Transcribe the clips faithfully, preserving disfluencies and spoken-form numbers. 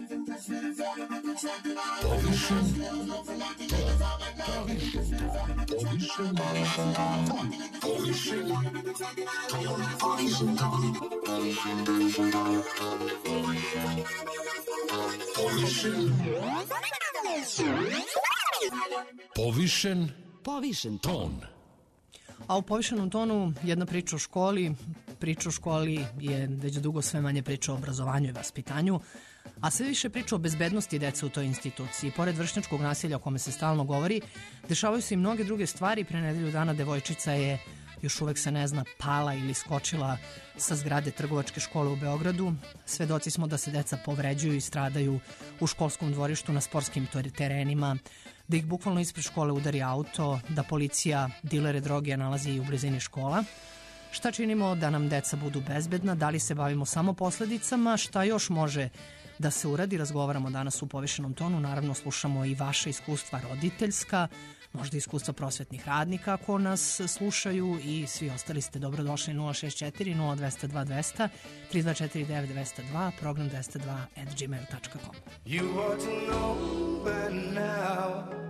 Povišen Povišen ton. A u povišenom tonu jedna priča o školi. Priča o školi je već dugo sve manje priča o obrazovanju i vaspitanju, a sve više priča o bezbednosti dece u toj instituciji. Pored vršnjačkog nasilja o kome se stalno govori, dešavaju se i mnoge druge stvari. Pre nedelju dana devojčica je, još uvek se ne zna, pala ili skočila sa zgrade trgovačke škole u Beogradu. Svedoci smo da se deca povređuju i stradaju u školskom dvorištu, na sportskim terenima, da ih bukvalno ispred škole udari auto, da policija dilere droge nalazi i u blizini škola. Šta činimo da nam deca budu bezbedna? Da li se bavimo samo posledicama? Šta još može da se uradi? Razgovaramo danas u povišenom tonu. Naravno, slušamo i vaše iskustva roditeljska, možda iskustva prosvetnih radnika ako nas slušaju, i svi ostali ste dobrodošli. Nula šest četiri nula dva nula dva dva nula tri dva četiri devet dva nula dva, program dva nula dva at gmail dot com. You ought to know by now.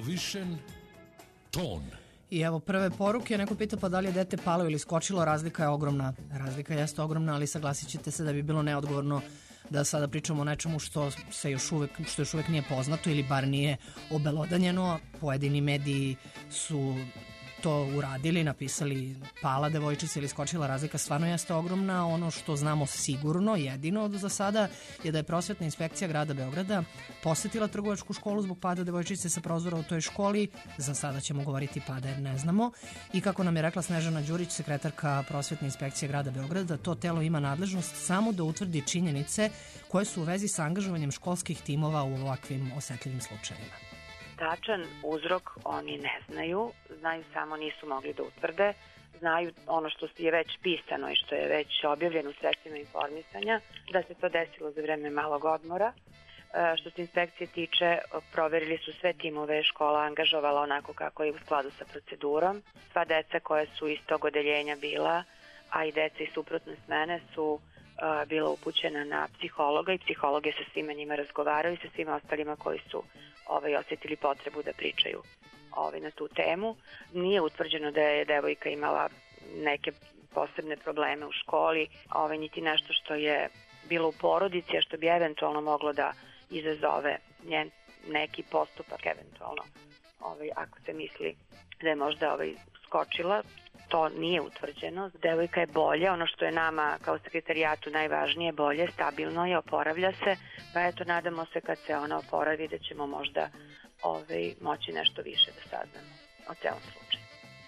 Povišen ton. I evo prve poruke, neko pita pa da li je dete palo ili skočilo, razlika je ogromna. Razlika jeste ogromna, ali saglasit ćete se da bi bilo neodgovorno da sada pričamo o nečemu što se još uvek, što još uvek nije poznato ili bar nije obelodanjeno. Pojedini mediji su to uradili, napisali pala devojčica ili skočila, razlika stvarno jeste ogromna. Ono što znamo sigurno, jedino za sada, je da je prosvetna inspekcija grada Beograda posetila trgovačku školu zbog pada devojčice sa prozora u toj školi. Za sada ćemo govoriti pada jer ne znamo. I kako nam je rekla Snežana Đurić, sekretarka prosvetne inspekcije grada Beograda, to telo ima nadležnost samo da utvrdi činjenice koje su u vezi sa angažovanjem školskih timova u ovakvim osetljivim slučajevima. Tačan uzrok oni ne znaju, znaju samo nisu mogli da utvrde, znaju ono što je već pisano i što je već objavljeno u sredstvima informisanja, da se to desilo za vreme malog odmora. Što se inspekcije tiče, proverili su sve timove, škola angažovala onako kako je u skladu sa procedurom. Sva deca koja su iz tog odeljenja bila, a i deca iz suprotne smene su bila upućena na psihologa i psihologe sa svima njima razgovaraju i sa svima ostalima koji su ovaj, osjetili potrebu da pričaju ovaj, na tu temu. Nije utvrđeno da je devojka imala neke posebne probleme u školi, ovaj, niti nešto što je bilo u porodici, a što bi eventualno moglo da izazove njen neki postupak eventualno. Ovaj, ako se misli da je možda ovaj, skočila, to nije utvrđeno. Devojka je bolje, ono što je nama kao sekretarijatu najvažnije, bolje, stabilno je, oporavlja se, pa eto, nadamo se kad se ona oporavi da ćemo možda ovaj, moći nešto više da saznamo o celom slučaju.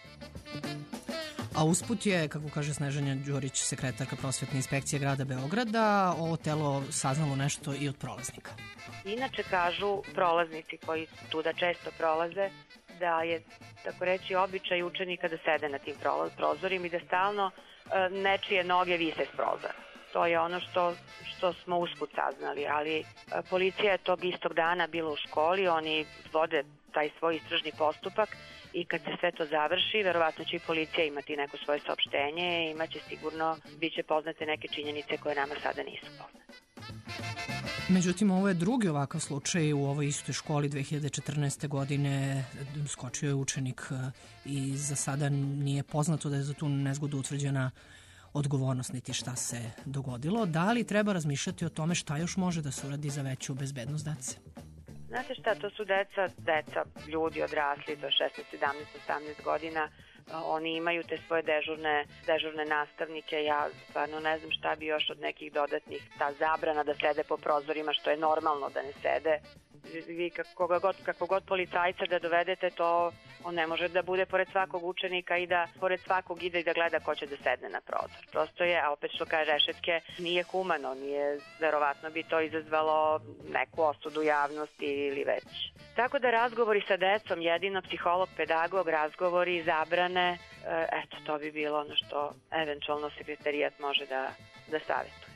A usput je, kako kaže Snežana Đurić, sekretarka prosvetne inspekcije grada Beograda, ovo telo saznalo nešto i od prolaznika. Inače kažu prolaznici koji tuda često prolaze da je, tako reći, običaj učenika da sede na tim prozorima i da stalno e, nečije noge vise s prozora. To je ono što, što smo usput saznali, ali e, policija je tog istog dana bila u školi, oni vode taj svoj istražni postupak i kad se sve to završi, verovatno će i policija imati neko svoje saopštenje i imaće sigurno, bit će poznate neke činjenice koje nama sada nisu poznate. Međutim, ovo je drugi ovakav slučaj u ovoj istoj školi dve hiljade četrnaeste. godine. Skočio je učenik i za sada nije poznato da je za tu nezgodu utvrđena odgovornost niti šta se dogodilo. Da li treba razmišljati o tome šta još može da se uradi za veću bezbednost dece? Znate šta, to su deca, deca, ljudi odrasli do šesnaest, sedamnaest, osamnaest godina, oni imaju te svoje dežurne, dežurne nastavnike, ja stvarno ne znam šta bi još od nekih dodatnih, ta zabrana da sede po prozorima, što je normalno da ne sede. Vi kako god, kako god policajca da dovedete, to on ne može da bude pored svakog učenika i da pored svakog ide i da gleda ko će da sedne na prozor. Prosto je, a opet što kaže rešetke, nije humano, nije, verovatno bi to izazvalo neku osudu javnosti ili već. Tako da razgovori sa decom, jedino psiholog, pedagog, razgovori, zabrane, eto, to bi bilo ono što eventualno sekretarijat može da, da savjetuje.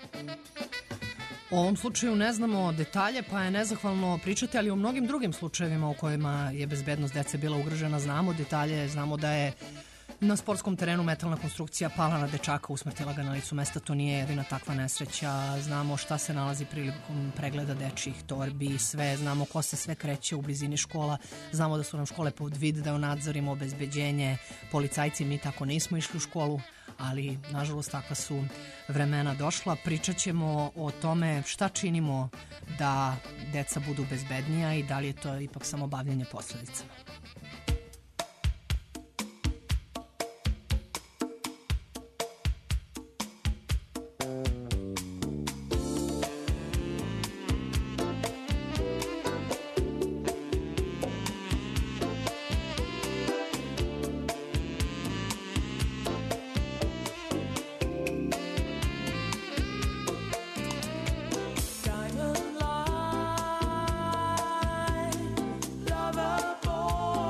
U ovom slučaju ne znamo detalje, pa je nezahvalno pričati, ali o mnogim drugim slučajevima u kojima je bezbednost dece bila ugrožena znamo detalje, znamo da je na sportskom terenu metalna konstrukcija pala na dečaka, usmrtila ga na licu mesta, to nije jedina takva nesreća, znamo šta se nalazi prilikom pregleda dečjih torbi, sve, znamo ko se sve kreće u blizini škola, znamo da su nam škole pod video nadzorima, obezbeđenje, policajci, mi tako nismo išli u školu, ali nažalost takva su vremena došla. Pričat ćemo o tome šta činimo da deca budu bezbednija i da li je to ipak samo bavljenje posledicama. Diamond light, lover boy.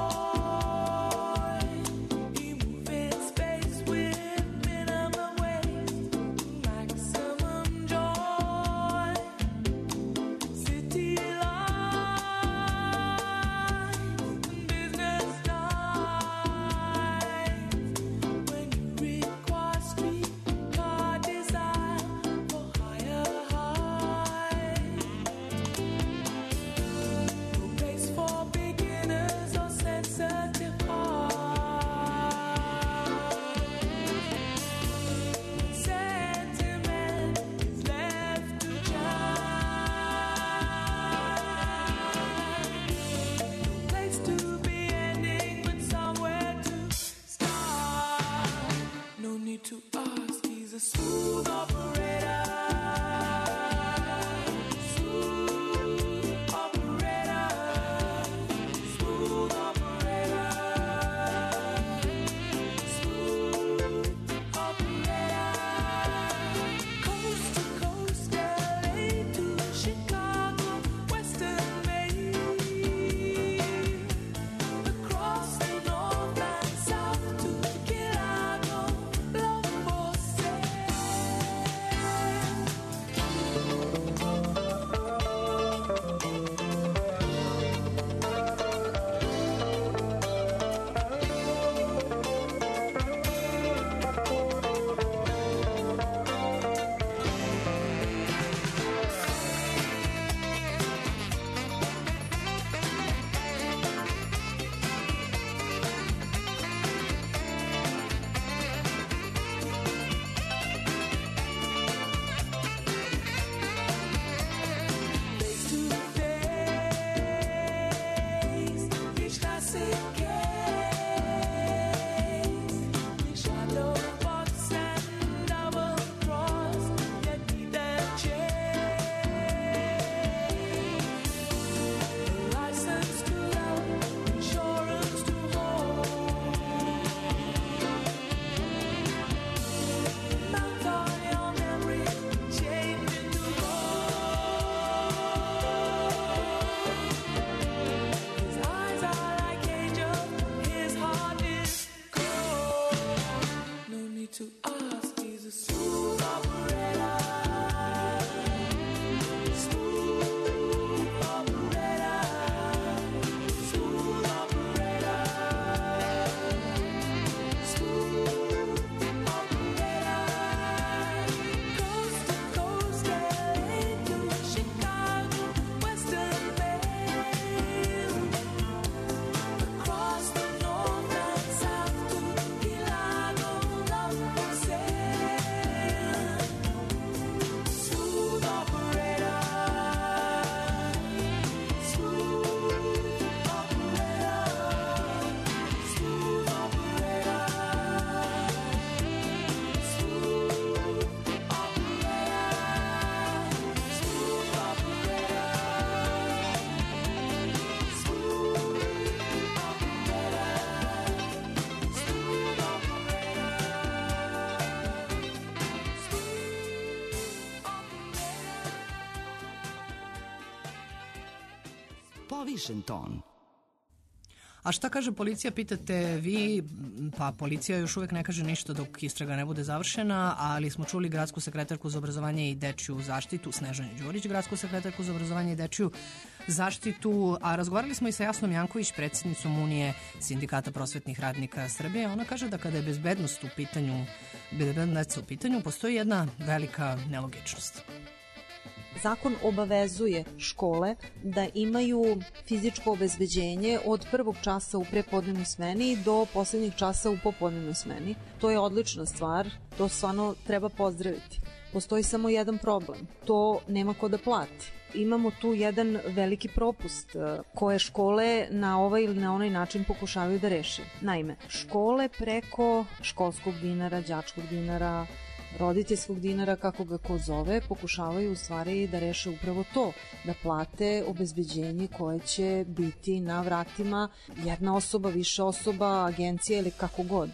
Povišen ton. A šta kaže policija, pitate vi? Pa policija još uvek ne kaže ništa dok istraga ne bude završena, ali smo čuli gradsku sekretarku za obrazovanje i dečiju zaštitu, Snežanu Đurić, gradsku sekretarku za obrazovanje i dečiju zaštitu, a razgovarali smo i sa Jasnom Janković, predsjednicom Unije sindikata prosvetnih radnika Srbije. Ona kaže da kada je bezbednost u pitanju, bezbednost u pitanju, postoji jedna velika nelogičnost. Zakon obavezuje škole da imaju fizičko obezbeđenje od prvog časa u prepodnevnoj smeni do poslednjeg časa u popodnevnoj smeni. To je odlična stvar, to stvarno treba pozdraviti. Postoji samo jedan problem, to nema ko da plati. Imamo tu jedan veliki propust koje škole na ovaj ili na onaj način pokušavaju da reše. Naime, škole preko školskog dinara, đačkog dinara, roditeljskog dinara, kako ga ko zove, pokušavaju u stvari da reše upravo to, da plate obezbeđenje koje će biti na vratima jedna osoba, više osoba, agencija ili kako god.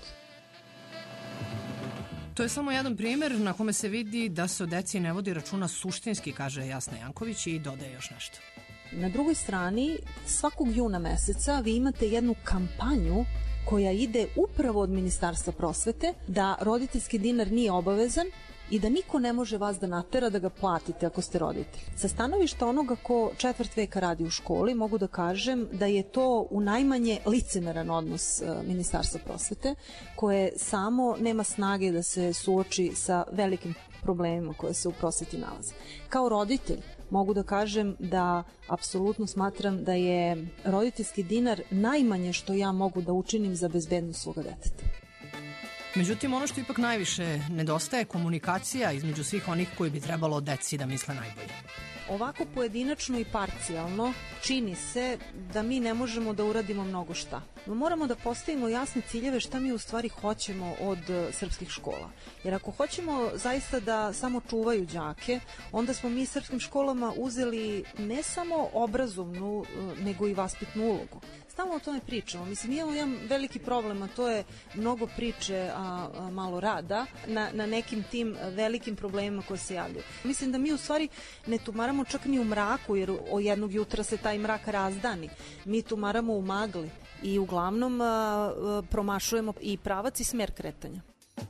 To je samo jedan primer na kome se vidi da se o deci ne vodi računa suštinski, kaže Jasna Janković i dodaje još nešto. Na drugoj strani, svakog juna meseca vi imate jednu kampanju koja ide upravo od Ministarstva prosvete da roditeljski dinar nije obavezan i da niko ne može vas da natera da ga platite ako ste roditelj. Sa stanovišta onoga ko četvrt veka radi u školi, mogu da kažem da je to u najmanje licemeran odnos Ministarstva prosvete, koje samo nema snage da se suoči sa velikim problemima koje se u prosveti nalaze. Kao roditelj mogu da kažem da apsolutno smatram da je roditeljski dinar najmanje što ja mogu da učinim za bezbednost svoga deteta. Međutim, ono što ipak najviše nedostaje, komunikacija između svih onih koji bi trebalo deci da misle najbolje. Ovako pojedinačno i parcijalno čini se da mi ne možemo da uradimo mnogo šta. No, moramo da postavimo jasne ciljeve šta mi u stvari hoćemo od srpskih škola. Jer ako hoćemo zaista da samo čuvaju đake, onda smo mi srpskim školama uzeli ne samo obrazovnu, nego i vaspitnu ulogu. Stalno o tome pričamo. Mislim, imamo jedan veliki problem, a to je mnogo priče, a, a malo rada na, na nekim tim velikim problemima koje se javljaju. Mislim da mi u stvari ne tumaramo čak ni u mraku, jer o jednog jutra se taj mrak razdani. Mi tumaramo u magli i uglavnom a, a, promašujemo i pravac i smer kretanja.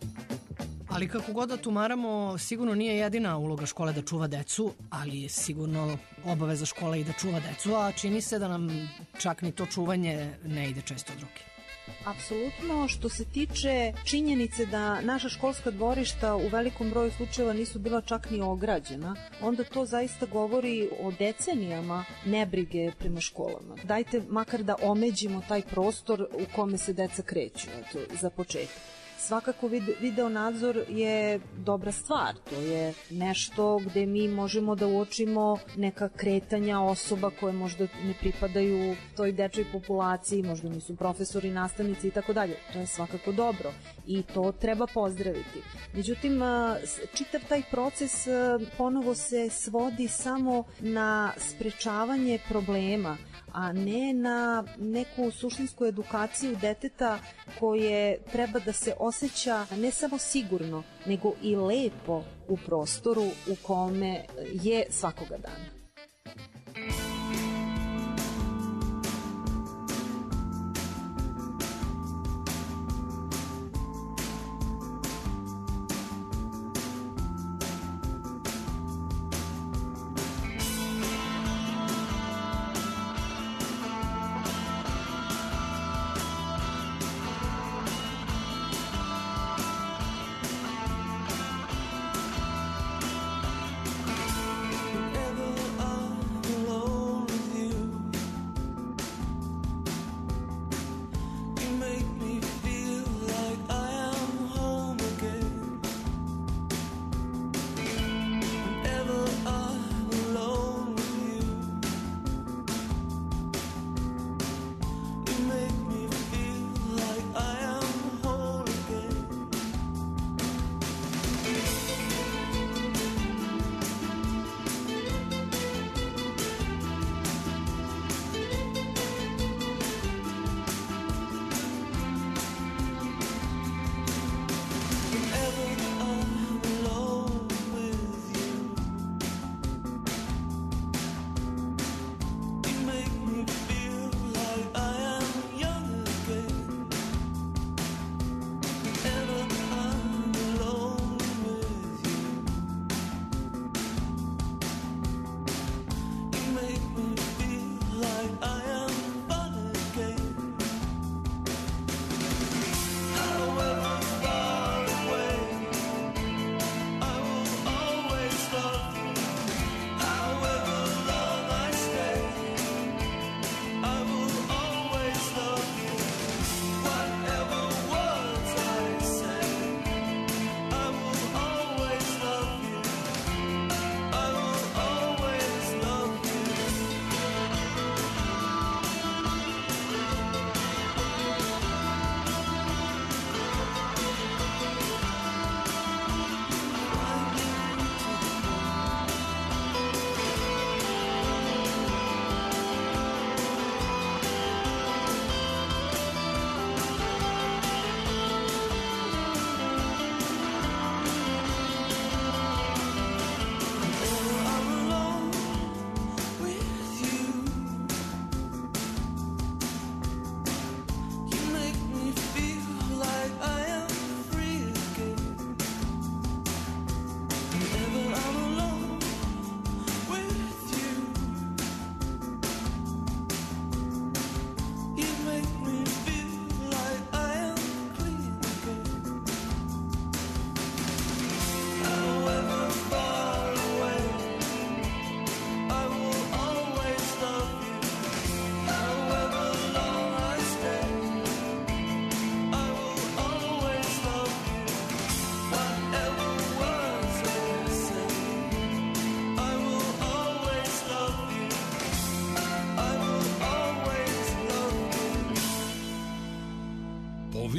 Ali kako god da tumaramo, sigurno nije jedina uloga škole da čuva decu, ali je sigurno obaveza škole i da čuva decu, a čini se da nam čak ni to čuvanje ne ide često od ruke. Apsolutno, što se tiče činjenice da naša školska dvorišta u velikom broju slučajeva nisu bila čak ni ograđena, onda to zaista govori o decenijama nebrige prema školama. Dajte makar da omeđimo taj prostor u kome se deca kreću, eto, za početak. Svakako video nadzor je dobra stvar, to je nešto gde mi možemo da uočimo neka kretanja osoba koje možda ne pripadaju toj dečoj populaciji, možda nisu profesori, nastavnici i tako dalje. To je svakako dobro i to treba pozdraviti. Međutim, čitav taj proces ponovo se svodi samo na sprečavanje problema, a ne na neku suštinsku edukaciju deteta koje treba da se osjeća ne samo sigurno, nego i lepo u prostoru u kome je svakoga dana.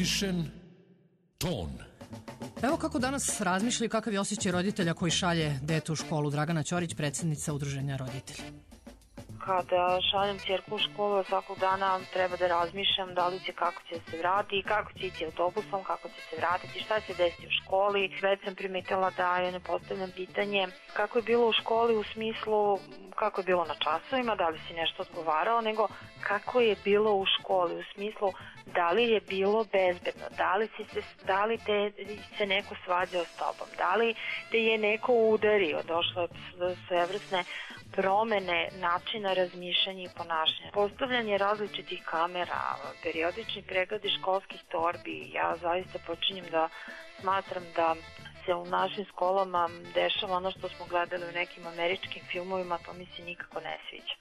Povišen ton. Evo kako danas razmišlja i kakav je osjećaj roditelja koji šalje dete u školu. Dragana Ćorić, predsjednica Udruženja roditelja. Kada šaljem ćerku u školu, svakog dana treba da razmišljam da li će, kako će se vratiti, kako će ići autobusom, kako će se vratiti, šta će desiti u školi. Već sam primetila da je ne postavljam pitanje kako je bilo u školi u smislu kako je bilo na časovima, da li si nešto odgovarao, nego kako je bilo u školi u smislu da li je bilo bezbedno, da li, si se, da li te, se neko svađao s tobom, da li te je neko udario, došlo je do svevrsne promene načina razmišljanja i ponašanja. Postavljanje različitih kamera, periodični pregledi školskih torbi, ja zaista počinjem da smatram da se u našim školama dešava ono što smo gledali u nekim američkim filmovima, to mi se nikako ne sviđa.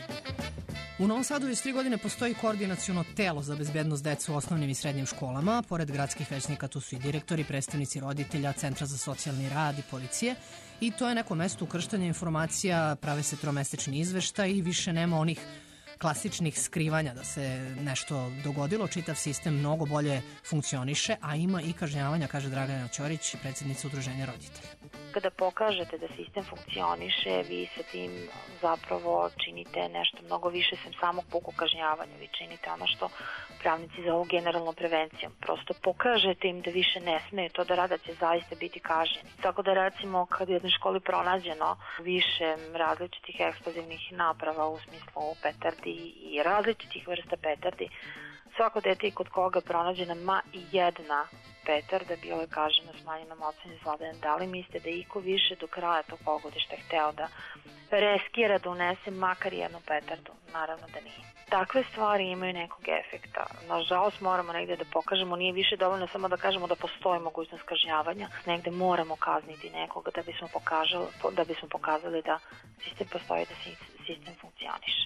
U Novom Sadu već tri godine postoji koordinaciono telo za bezbednost dece u osnovnim i srednjim školama. Pored gradskih većnika tu su i direktori, predstavnici roditelja, Centra za socijalni rad i policije. I to je neko mesto ukrštanja informacija, prave se tromesečni izveštaj i više nema onih klasičnih skrivanja da se nešto dogodilo. Čitav sistem mnogo bolje funkcioniše, a ima i kažnjavanja, kaže Dragana Ćorić, predsjednica Udruženja roditelja. Kada pokažete da sistem funkcioniše, vi sa tim zapravo činite nešto mnogo više sem samog pukog kažnjavanja. Vi činite ono što pravnici zovu generalnom prevencijom. Prosto pokažete im da više ne smeju to da rada, će zaista biti kažnjeni. Tako da recimo kad je u jednoj školi pronađeno više različitih eksplozivnih naprava u smislu petardi i različitih vrsta petardi, svako dete kod koga je pronađena ma i jedna petarda bilo je kažnjeno smanjenom ocenom izvladanjem. Da li mislite da iko više do kraja tog pogodišta hteo da reskira da unese makar jednu petardu? Naravno da nije. Takve stvari imaju nekog efekta. Nažalost moramo negde da pokažemo, nije više dovoljno samo da kažemo da postoji mogućnost kažnjavanja, negde moramo kazniti nekoga da bismo pokazali, da bismo pokazali da sistem postoji, da sistem funkcioniše.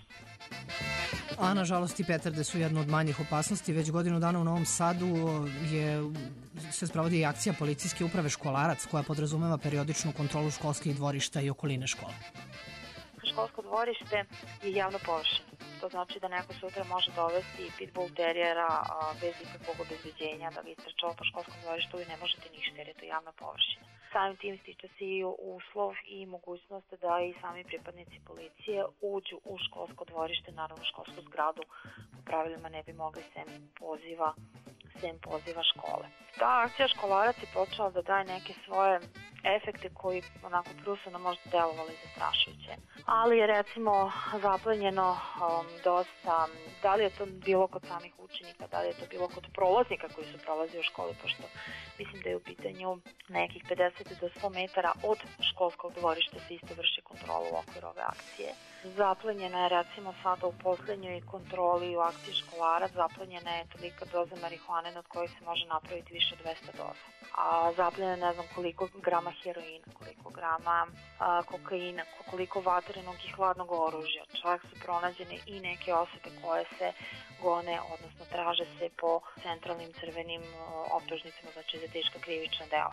A nažalost i petarde su jedna od manjih opasnosti. Već godinu dana u Novom Sadu je, se sprovodi i akcija policijske uprave Školarac koja podrazumeva periodičnu kontrolu školskih dvorišta i okoline škole. Školsko dvorište je javna površina. To znači da neko sutra može dovesti pitbull terijera bez ikakvog obezbeđenja da ga istrčava po školskom dvorištu i ne možete ništa jer je to javna površina. Samim tim stiče se i uslov i mogućnost da i sami pripadnici policije uđu u školsko dvorište, naravno školsku zgradu po pravilima ne bi mogli sem poziva, sem poziva škole. Ta akcija Školarac je počela da daje neke svoje efekte koji onako prusano možda delovali zastrašujuće. Ali je recimo zaplenjeno um, dosta, da li je to bilo kod samih učenika, da li je to bilo kod prolaznika koji su prolazili u školi, pošto mislim da je u pitanju nekih pedeset do sto metara od školskog dvorišta se isto vrši kontrolu u okviru ove akcije. Zaplenjena je recimo sada u poslednjoj kontroli u akciji Školarac, zaplenjena je tolika doza marihuane nad kojoj se može napraviti više od dvesta doza. A zapljena ne znam koliko grama heroina, koliko grama a, kokaina, koliko vatrenog i hladnog oružja. Čak su pronađene i neke osobe koje se gone, odnosno traže se po centralnim crvenim optužnicama, znači za teška krivična dela.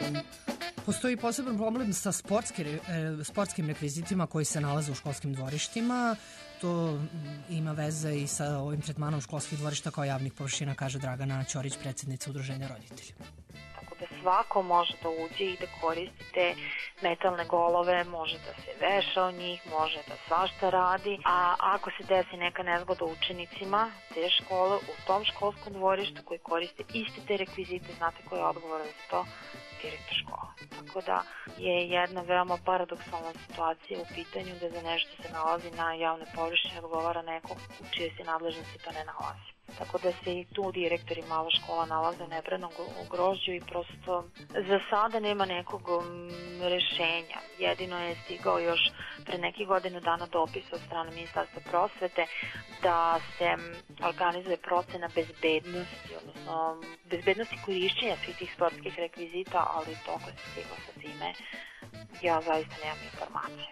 Postoji poseban problem sa sportski, e, sportskim rekvizitima koji se nalaze u školskim dvorištima. To ima veze i sa ovim tretmanom školskih dvorišta kao javnih površina, kaže Dragana Ćorić, predsjednica Udruženja roditelja. Da svako može da uđe i da koristi te metalne golove, može da se veša o njih, može da svašta radi, a ako se desi neka nezgoda učenicima te škole u tom školskom dvorištu koji koriste iste te rekvizite, znate ko je odgovoran za to? Direktor škola. Tako da je jedna veoma paradoksalna situacija u pitanju da za nešto se nalazi na javne površine odgovara neko u čije se nadležnosti to ne nalazi. Tako da se i tu direktori malo škola nalaze u nebranom grožđu i prosto za sada nema nekog rešenja. Jedino je stigao još pre nekih godinu dana dopis od strane Ministarstva prosvete da se organizuje procena bezbednosti, odnosno bezbednosti korišćenja svih tih sportskih rekvizita, ali to ko se stiglo sa time, ja zaista nemam informacije.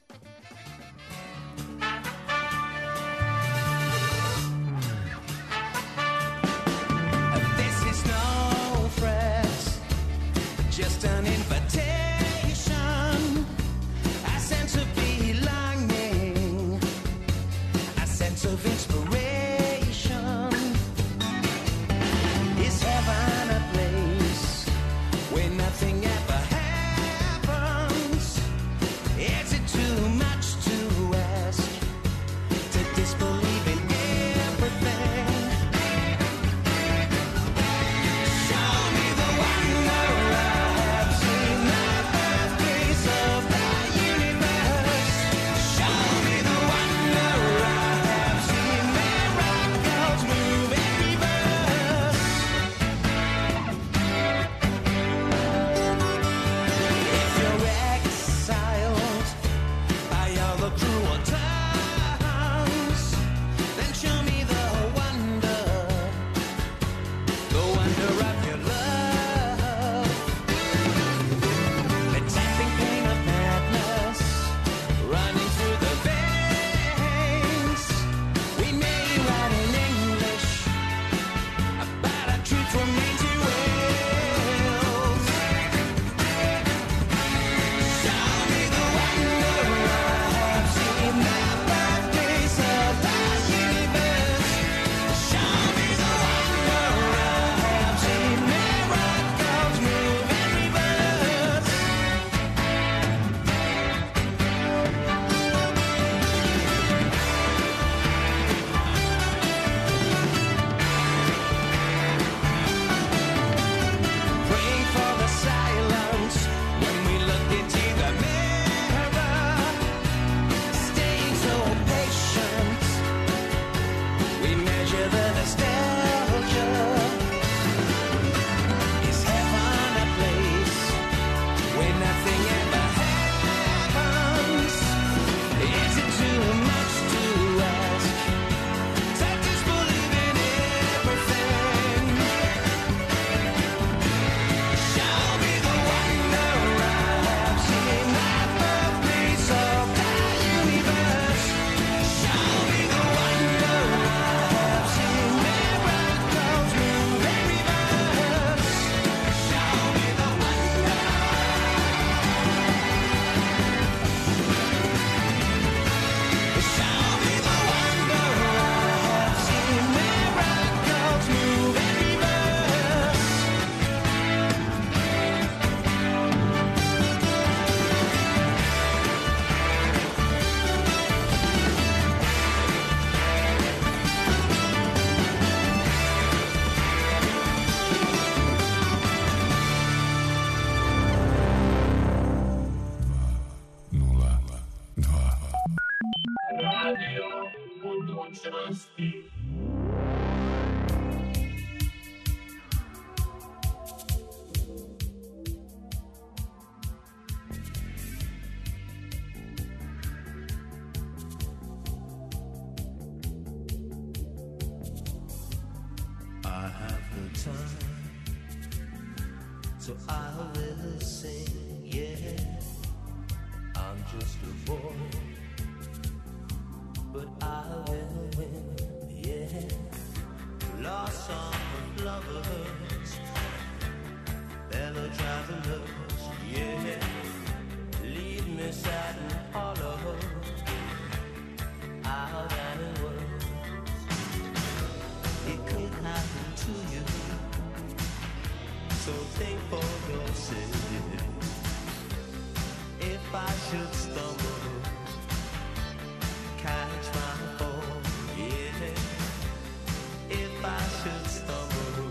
Just an invitation, a sense of belonging, a sense of inspiration is radio budućnosti. I have no time, so I'll listen, yeah. I'm just a boy, but I will win, yeah. Lost song of lovers, fellow travelers, yeah. Leave me sad and hollow, out and in words. It could happen to you, so think for yourself. If I should stumble, catch my fall, yeah. If I should stumble,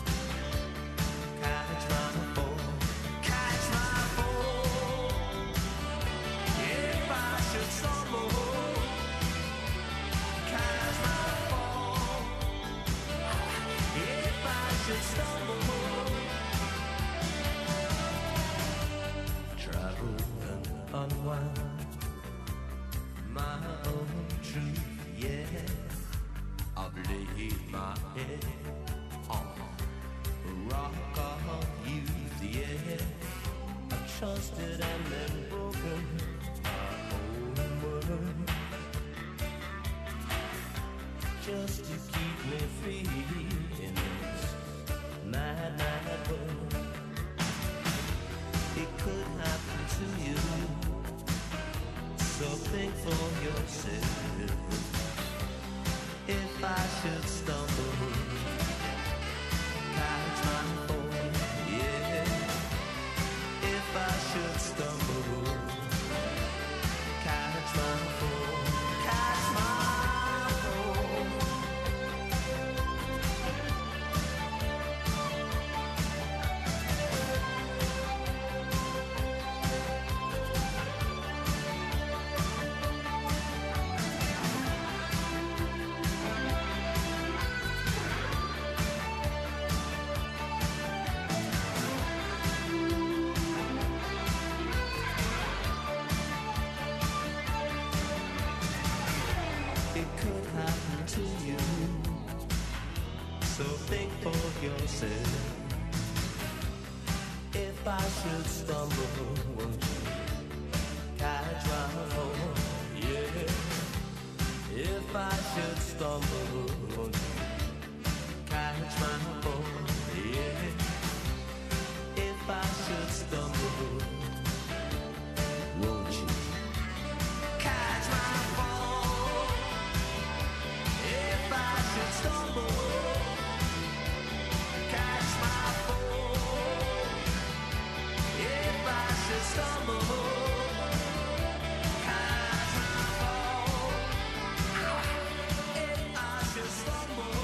catch my fall, catch my fall. If I should stumble, catch my fall. If I should stumble, travel and unwind my own truth, yeah. I've laid my head on a rock of youth, yeah. I've trusted and then broken my own word, just to keep me free in this mad, mad world. It could happen to you, so think for yourself. If I should stumble, catch my fall, yeah. If I should stumble, catch my fall, catch my fall. It could happen to you, so think for yourself. If I should stumble, won't you catch my fall, yeah. If I should stumble, won't you catch my fall, yeah. If I should stumble, won't you catch my fall? If I should stumble, catch my fall. If I should stumble, catch my fall. If I should stumble,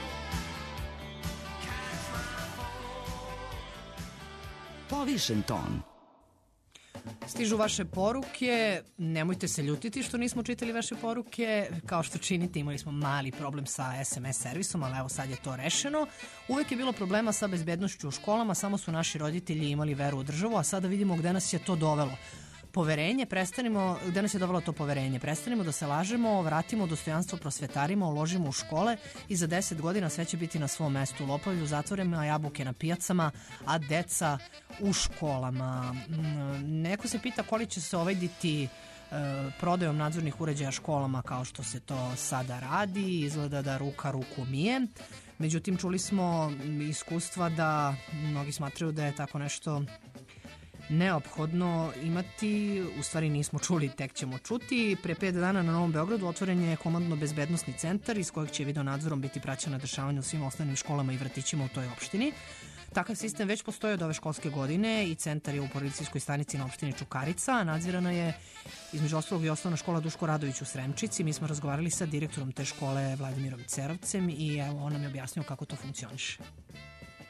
catch my fall. Povišen ton. Stižu vaše poruke, nemojte se ljutiti što nismo čitali vaše poruke, kao što činite imali smo mali problem sa es em es servisom, ali evo sad je to rešeno. Uvek je bilo problema sa bezbednošću u školama, samo su naši roditelji imali veru u državu, a sada vidimo gde nas je to dovelo. Poverenje, prestanimo, gde nas je dovelo to poverenje? Prestanimo da se lažemo, vratimo dostojanstvo prosvetarima, uložimo u škole i za deset godina sve će biti na svom mestu. Lopovi u zatvorima, jabuke na pijacama, a deca u školama. Neko se pita koliko će se ovediti prodajom nadzornih uređaja školama kao što se to sada radi. Izgleda da ruka ruku mije. Međutim, čuli smo iskustva da mnogi smatraju da je tako nešto neophodno imati, u stvari nismo čuli, tek ćemo čuti. Pre pet dana na Novom Beogradu otvoren je komandno-bezbednostni centar iz kojeg će videonadzorom biti praćena dešavanja u svim osnovnim školama i vrtićima u toj opštini. Takav sistem već postoji od ove školske godine i centar je u policijskoj stanici na opštini Čukarica, a nadzirana je između ostalog i osnovna škola Duško Radović u Sremčici. Mi smo razgovarali sa direktorom te škole Vladimirom Cerovcem i evo on nam je objasnio kako to funkcioniše.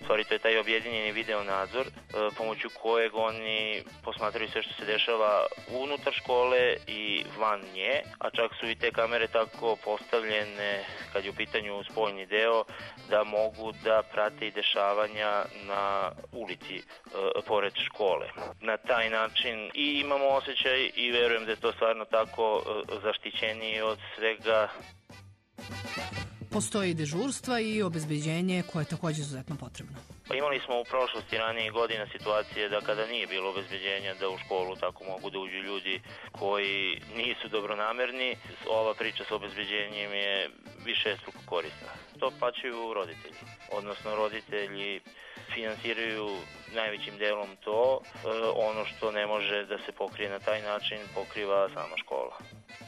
stvari to je taj objedinjeni video nadzor pomoću kojeg oni posmatraju sve što se dešava unutar škole i van nje, a čak su i te kamere tako postavljene kad je u pitanju spoljni deo da mogu da prate i dešavanja na ulici pored škole. Na taj način i imamo osjećaj i verujem da je to stvarno tako zaštićeniji od svega. Postoji dežurstva i obezbeđenje koje je takođe izuzetno potrebno. Pa imali smo u prošlosti ranije godina situacije da kada nije bilo obezbeđenja da u školu tako mogu da uđu ljudi koji nisu dobronamerni. Ova priča sa obezbeđenjem je više struko korisna. To plaćaju roditelji, odnosno roditelji finansiraju najvećim delom to. Ono što ne može da se pokrije na taj način pokriva sama škola.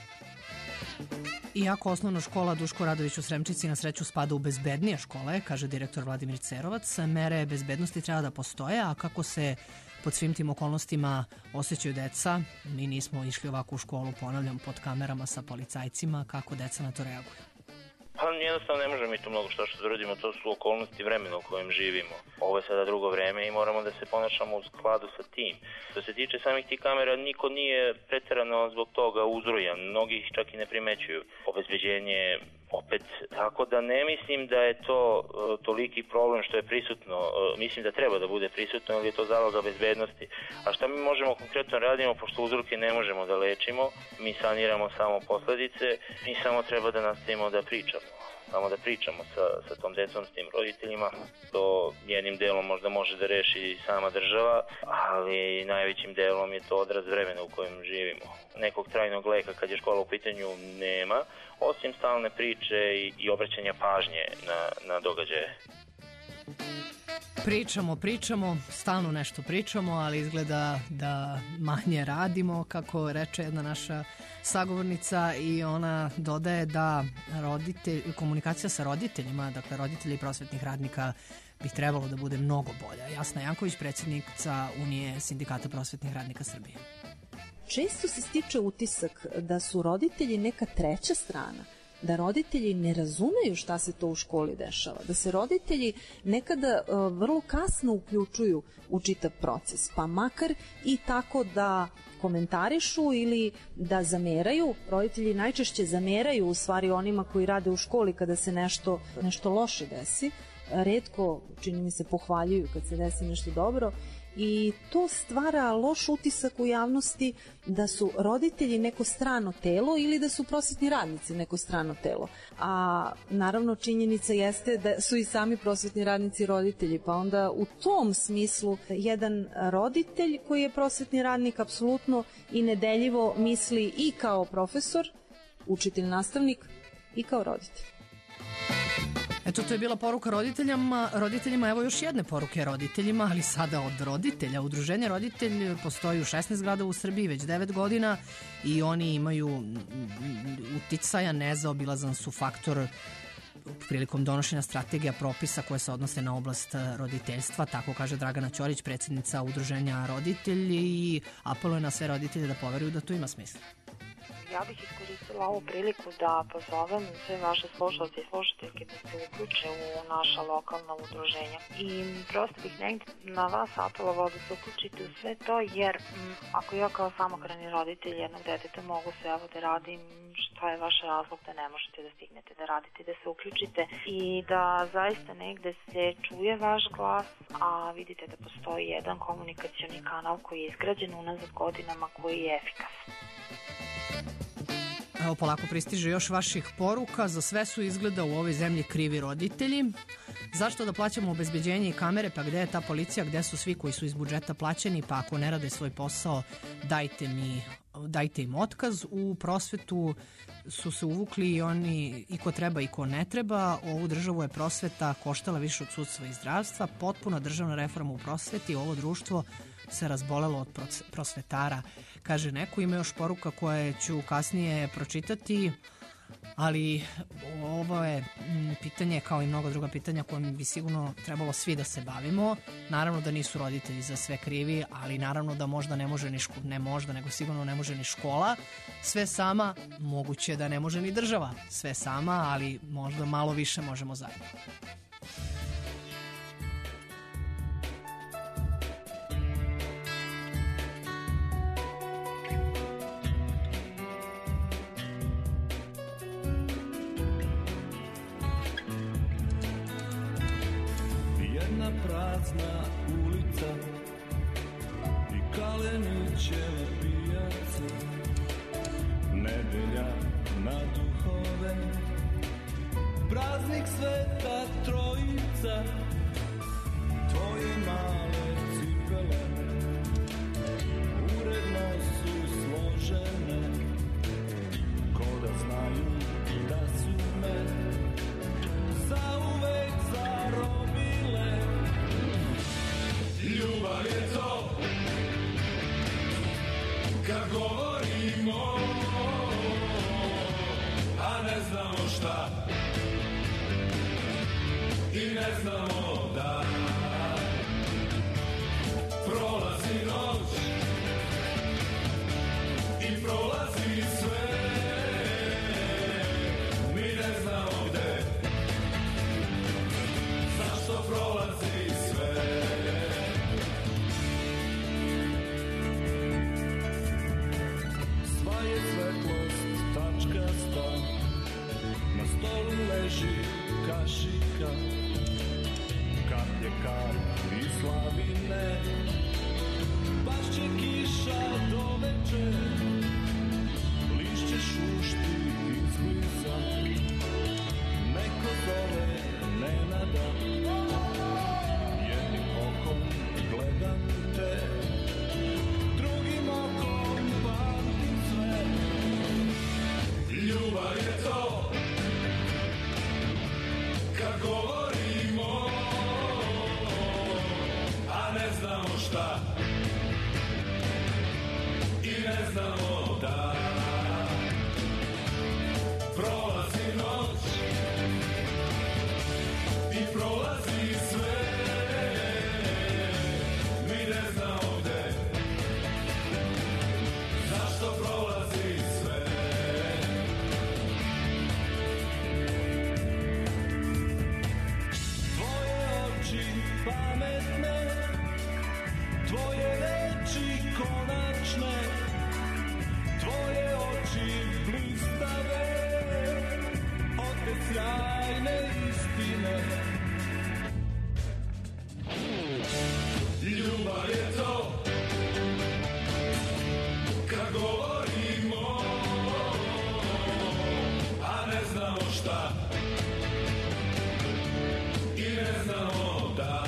Iako osnovna škola Duško Radović u Sremčici na sreću spada u bezbednije škole, kaže direktor Vladimir Cerovac, mere bezbednosti treba da postoje, a kako se pod svim tim okolnostima osjećaju deca, mi nismo išli ovako u školu, ponavljam, pod kamerama sa policajcima, kako deca na to reaguju. Pa jednostavno ne možemo mi tu mnogo što što da radimo, to su okolnosti vremena u kojem živimo. Ovo je sada drugo vreme i moramo da se ponašamo u skladu sa tim. Što se tiče samih tih kamera, niko nije preterano zbog toga uzrujan, mnogi ih čak i ne primećuju. Obezbeđenje opet, tako da ne mislim da je to uh, toliki problem što je prisutno, uh, mislim da treba da bude prisutno, ali je to zaloga bezbednosti. A šta mi možemo konkretno radimo, pošto uzroke ne možemo da lečimo, mi saniramo samo posledice, mi samo treba da nastavimo da pričamo. Samo da pričamo sa, sa tom decom, s tim roditeljima. To jednim delom možda može da reši sama država, ali najvećim delom je to odraz vremena u kojem živimo. Nekog trajnog leka kad je škola u pitanju nema, osim stalne priče i, i obraćanja pažnje na, na događaje. Pričamo, pričamo, stalno nešto pričamo, ali izgleda da manje radimo, kako reče jedna naša sagovornica, i ona dodaje da roditelj, komunikacija sa roditeljima, dakle roditelji i prosvetnih radnika, bi trebalo da bude mnogo bolja. Jasna Janković, predsjednica Unije sindikata prosvetnih radnika Srbije. Često se stiče utisak da su roditelji neka treća strana, da roditelji ne razumeju šta se to u školi dešava, da se roditelji nekada uh, vrlo kasno uključuju u čitav proces, pa makar i tako da komentarišu ili da zameraju. Roditelji najčešće zameraju u stvari onima koji rade u školi kada se nešto, nešto loše desi. Retko, čini mi se, pohvaljuju kad se desi nešto dobro, i to stvara loš utisak u javnosti da su roditelji neko strano telo ili da su prosvetni radnici neko strano telo. A naravno činjenica jeste da su i sami prosvetni radnici roditelji, pa onda u tom smislu jedan roditelj koji je prosvetni radnik apsolutno i nedeljivo misli i kao profesor, učitelj, nastavnik, i kao roditelj. Eto, to je bila poruka roditeljima. Roditeljima, evo još jedne poruke roditeljima, ali sada od roditelja. Udruženje Roditelj postoji u šesnaest grada u Srbiji već devet godina i oni imaju uticaja, nezaobilazan su faktor prilikom donošenja strategija propisa koje se odnose na oblast roditeljstva, tako kaže Dragana Ćorić, predsjednica Udruženja Roditelj, i apeluje na sve roditelje da poveruju da to ima smisla. Ja bih iskoristila ovu priliku da pozovem sve vaše slušalce i slušateljke da se uključe u naša lokalna udruženja. I prosto bih negdje na vas apelovala da se uključite u sve to, jer m, ako ja kao samohrani roditelj jednog deteta mogu sve ovo da radim, šta je vaš razlog da ne možete da stignete da radite, da se uključite i da zaista negde se čuje vaš glas, a vidite da postoji jedan komunikacioni kanal koji je izgrađen unazad godinama, koji je efikasan. Evo, polako pristiže još vaših poruka. Za sve su izgleda u ovoj zemlji krivi roditelji. Zašto da plaćamo obezbeđenje i kamere? Pa gde je ta policija? Gde su svi koji su iz budžeta plaćeni? Pa ako ne rade svoj posao, dajte mi, dajte im otkaz. U prosvetu su se uvukli i oni, i ko treba i ko ne treba. Ovu državu je prosveta koštala više od sudstva i zdravstva. Potpuna državna reforma u prosveti. Ovo društvo se razbolelo od prosvetara, kaže neko. Ima još poruka koje ću kasnije pročitati, ali ovo je pitanje, kao i mnogo druga pitanja kojim bi sigurno trebalo svi da se bavimo. Naravno da nisu roditelji za sve krivi, ali naravno da možda ne može ni škola, ne možda, nego sigurno ne može ni škola sve sama, moguće da ne može ni država sve sama, ali možda malo više možemo zajedno. jedna prazna ulica i Kalenićeva pijaca, nedelja na duhove, praznik Sveta Trojica, tvoje male cipele uredno su složene, ko da znaju da su me zauvek zarobile. Ljubav je to kad govorimo, a ne znamo šta i ne znamo da. Prolazi noć i prolazi sve, mi ne znamo gde, zašto prolazi sve. Sva je svetlost tačkasta, na stolu leži kašika, kaplje kar i slavine, pašće kiša do veče, lišće šušti izbliza, neko zove Nenada, jednim okom gledam te, drugim okom pamtim sve. Ljubav je to kad govorimo, a ne znamo šta i ne znamo da. Prolazi noć i prolazi sve, mi ne znamo gde, zašto prolazi sve. Tvoje oči pametne, tvoje reči konačne, tvoje oči blistave od te sjajne istine. Ljubav je to kad govorimo, a ne znamo šta i ne znamo da.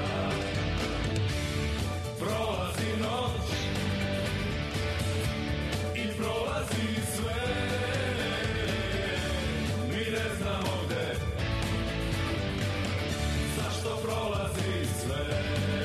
Prolazi noć i prolazi sve, mi ne znamo gde, zašto prolazi sve.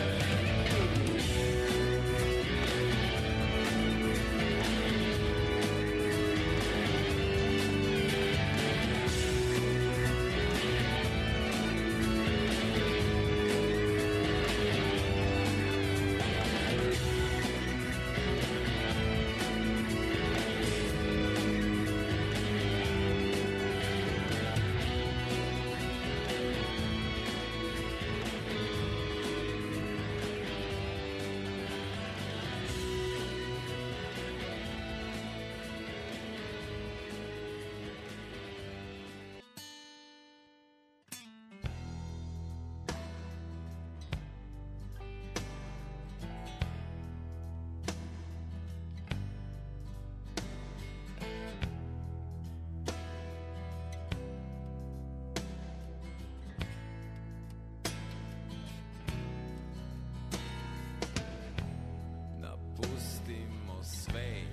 Napustimo svet,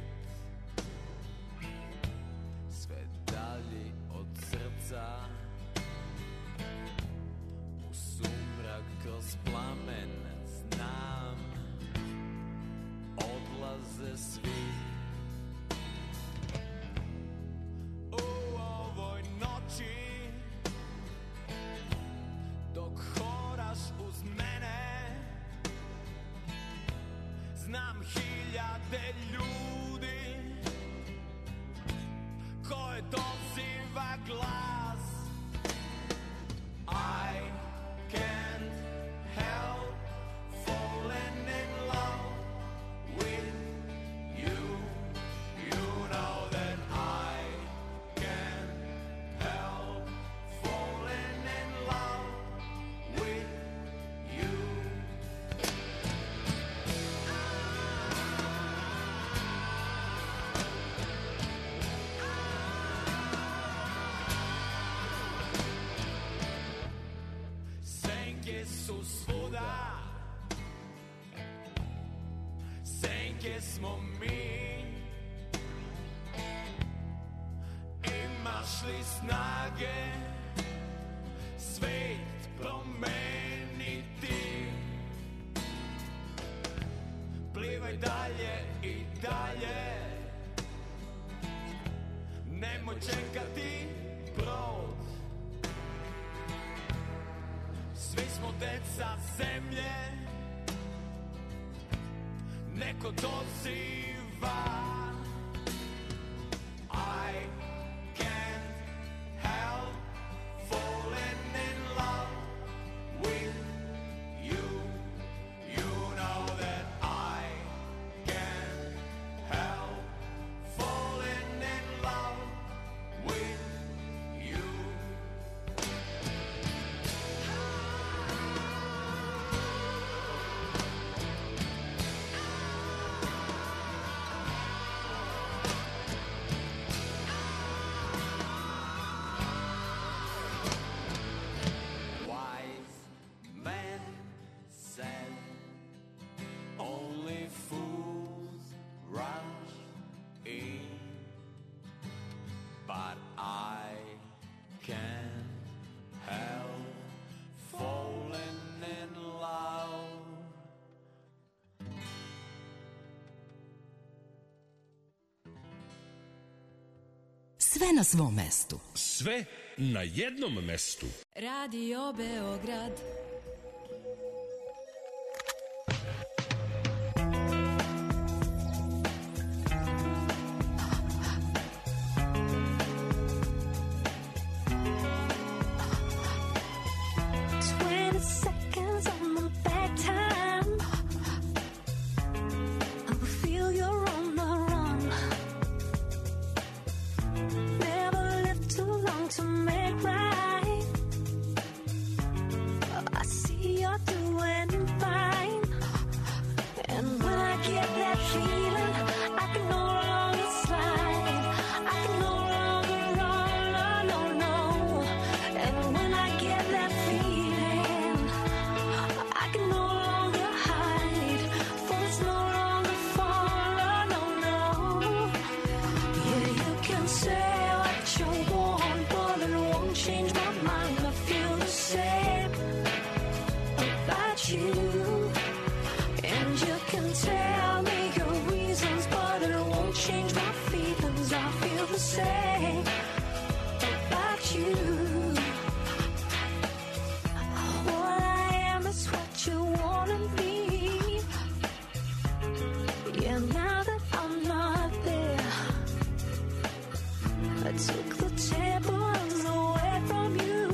sve dalje od srca, u sumrak kroz plamen znam, odlaze svi. U ovoj noći, dok horaš uz mene, znam hiljade ljudi koje doziva glas. I can't help falling in love with you. You know that I can't help falling in love with su svuda, senke smo mi. Imaš li snage svet promeniti? Plivaj dalje i dalje, nemoj čekati brod. Svi smo deca zemlje, neko doziva. I can't help falling in love with you. You know that I can't help falling in love with you. Wise men said only fools rush in, but I can't help falling in love. Sve na svom mestu. Sve na jednom mestu. Radio Beograd. twenty seconds on the back time. I will feel you're on the run. Never lived too long to make right. I see you're doing fine. And when I get that feeling, I can no longer slide. I can no longer run, no, no, no. And when I get that feeling, I can no longer hide. For it's no longer fall, no, no, no. Yeah, you can say what you want, but it won't change my mind. I feel the same about you. And you can tell me your reasons, but it won't change my feelings. I feel the same about you. What I am is what you wanna be. Yeah, now that I'm not there, I took the tables away from you.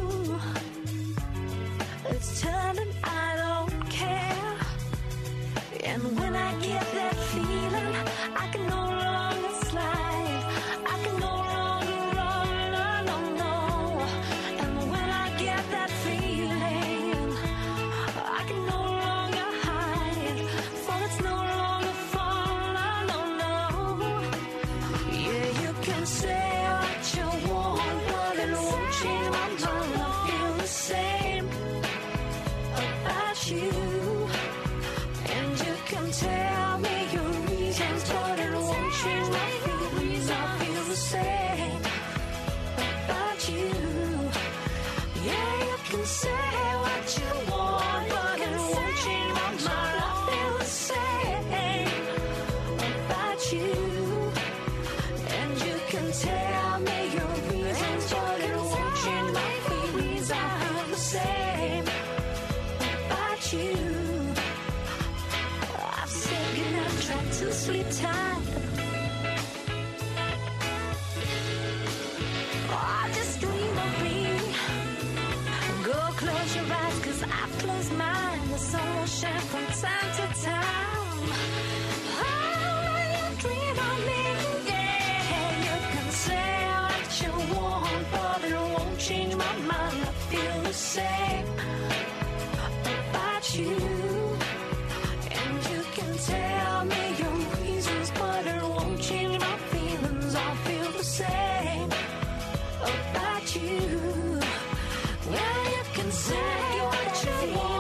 It's turning, I don't care. And when I get that feeling, I can no longer slide. I can no longer run, no, no, no. And when I get that feeling, I can no longer hide. For it's no longer fall, no, no, no. Yeah, you can say what you want, but it won't change my mind. I feel the same about you. And you can tell me your reasons, but it won't change my feelings. I feel the same about you. Yeah, you can say what you want, but it won't change my mind. I feel the same about you. And you can tell me your reasons, but it won't change my feelings. I feel the same about you. I've said goodnight, tried to sleep tight. Oh, I just dream of me. Go close your eyes, cause I've closed mine. The sun will shine from time to time. Oh, you dream of me, yeah. You can say what you want, but it won't change my mind. I feel the same about you. And you can tell me your reasons, but it won't change my feelings. I feel the same about you. Well, you can say what you want.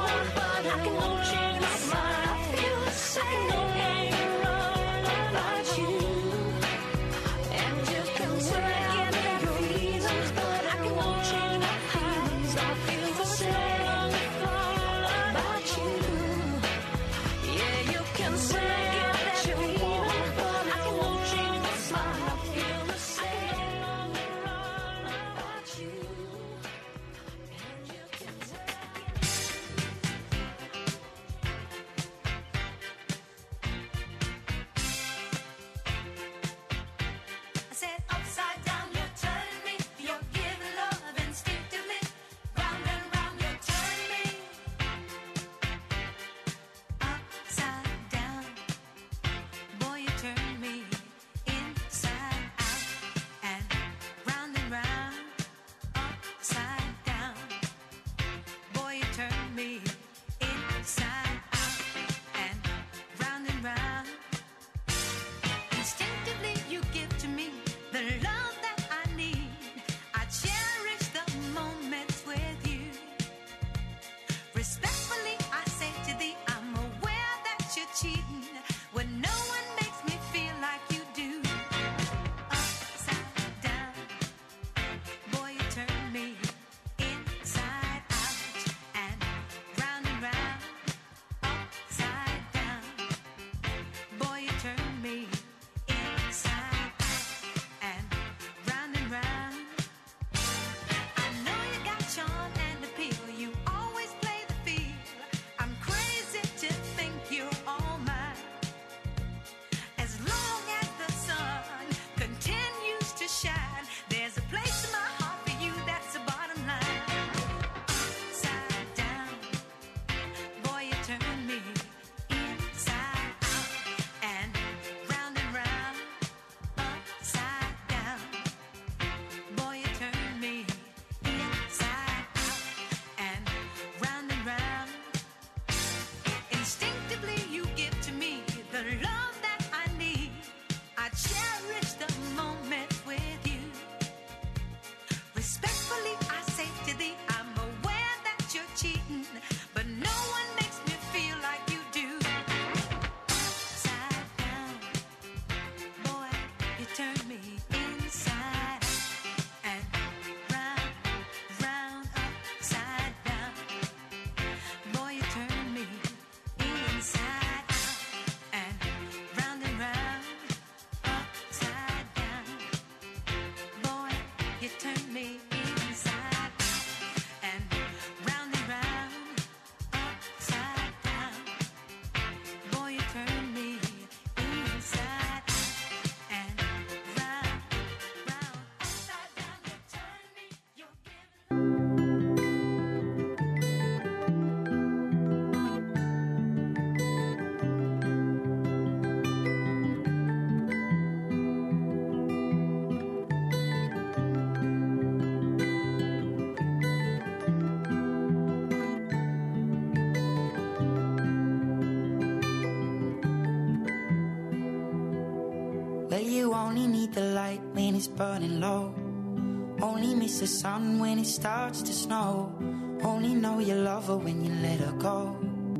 it's burning low. Only miss the sun when it starts to snow. Only know you love her when you let her go.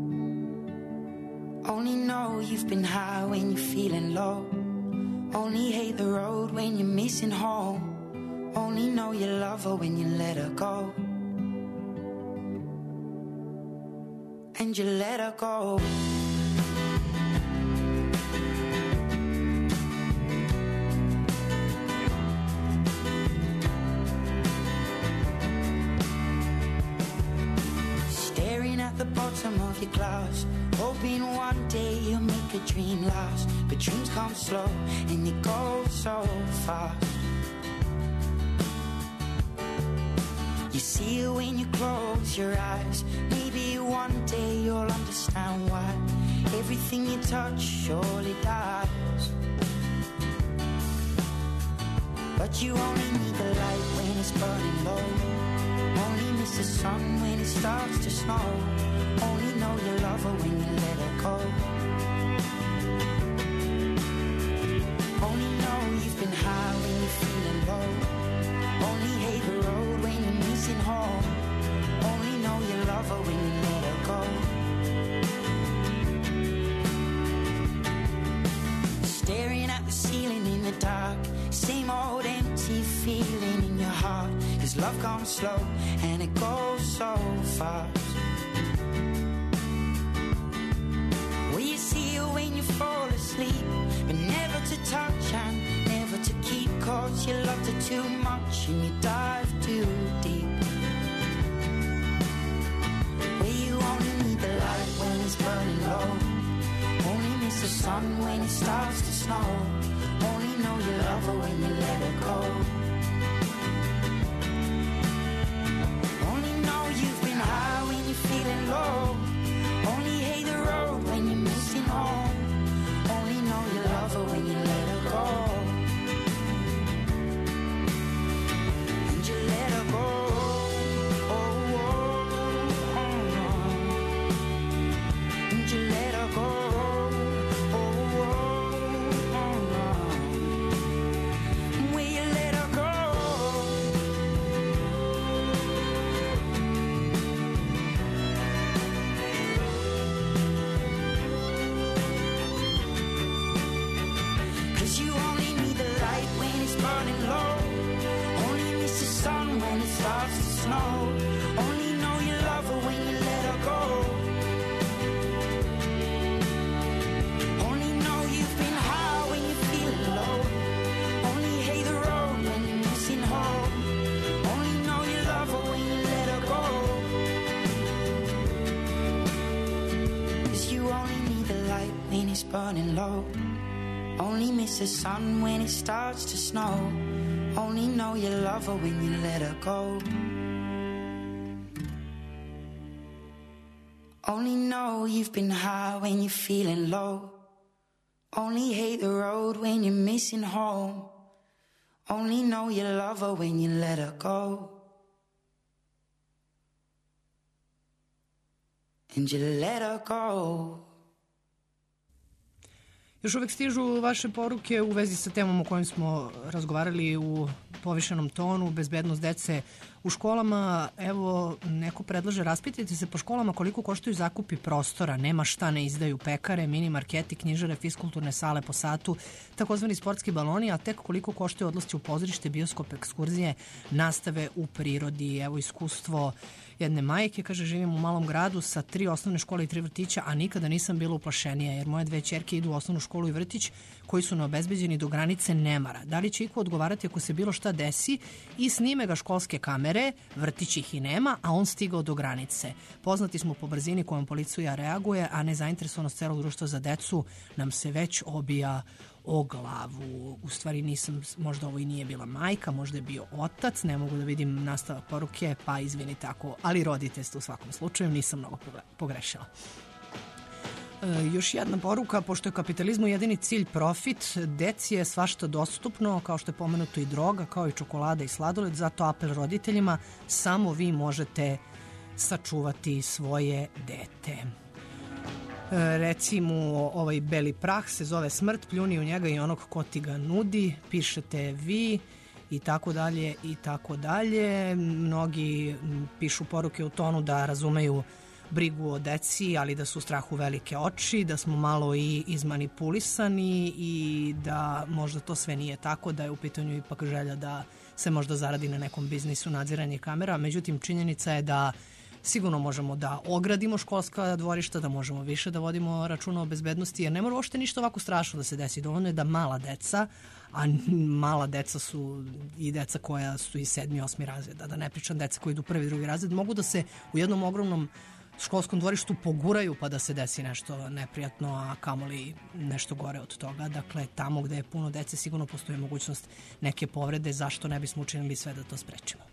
Only know you've been high when you're feeling low. Only hate the road when you're missing home. Only know you love her when you let her go. And you let her go. Staring at the bottom of your glass, hoping one day you'll make a dream last. But dreams come slow and they go so fast. You see it when you close your eyes. Maybe one day you'll understand why everything you touch surely dies. But you only need the light when it's burning low. Only miss the sun when it starts to snow. Only know you love her when you let her go. Only know you've been high when you're feeling low. Only hate the road when you're missing home. Only know you love her when you let her go. Staring at the ceiling in the dark, same old empty feeling in your heart. Cause love comes slow and it goes so fast. Well, you see it when you fall asleep, but never to touch and never to keep. Cause you loved her too much and you dive too deep. Well, you only need the light when it's burning low. Only miss the sun when it starts to snow. Only know you love her when you let her go. Only know you've been high when you're feeling low. Only hate the road when you're missing home. Only know you love her when you let her go. And you let her go. Oh, oh, oh, oh. And you let her go. Burning low. Only miss the sun when it starts to snow. Only know you love her when you let her go. Only know you've been high when you're feeling low. Only hate the road when you're missing home. Only know you love her when you let her go. And you let her go. Još uvek stižu vaše poruke u vezi sa temom o kojoj smo razgovarali u povišenom tonu, bezbednost dece u školama. Evo, neko predlaže, raspitajte se po školama koliko koštaju zakupi prostora. Nema šta ne izdaju pekare, mini marketi, knjižare, fiskulturne sale po satu, takozvani sportski baloni, a tek koliko koštaju odlasci u pozorište, bioskop, ekskurzije, nastave u prirodi. Evo iskustvo jedne majke, kaže, živim u malom gradu sa tri osnovne škole i tri vrtića, a nikada nisam bila uplašenija, jer moje dve ćerke idu u osnovnu školu i vrtić koji su neobezbeđeni do granice nemara. Da li će iko odgovarati ako se bilo šta desi? I snime ga školske kamere, vrtić ih i nema, a on stigao do granice. Poznati smo po brzini kojom policija reaguje, a nezainteresovanost celog društva za decu nam se već obija o glavu. U stvari nisam, možda ovo i nije bila majka, možda je bio otac, ne mogu da vidim nastavak poruke, pa izvinite ako, ali rodite ste u svakom slučaju, nisam mnogo pogrešila. E, još jedna poruka, pošto je kapitalizmu jedini cilj profit, deci je svašta dostupno, kao što je pomenuto i droga, kao i čokolada i sladoled, zato apel roditeljima, samo vi možete sačuvati svoje dete. reci mu ovaj beli prah se zove smrt, pljuni u njega i onog ko ti ga nudi, pišete vi i tako dalje i tako dalje. Mnogi pišu poruke u tonu da razumeju brigu o deci, ali da su u strahu velike oči, da smo malo i izmanipulisani i da možda to sve nije tako, da je u pitanju ipak želja da se možda zaradi na nekom biznisu nadziranje kamera. Međutim, činjenica je da sigurno možemo da ogradimo školska dvorišta, da možemo više da vodimo računa o bezbednosti, jer ne mora uopšte ništa ovako strašno da se desi. Dovoljno je da mala deca, a mala deca su i deca koja su i sedmi, osmi razred, da ne pričam deca koji idu prvi, drugi razred, mogu da se u jednom ogromnom školskom dvorištu poguraju pa da se desi nešto neprijatno, a kamoli nešto gore od toga. Dakle, tamo gde je puno dece sigurno postoji mogućnost neke povrede, zašto ne bismo učinili sve da to sprečimo.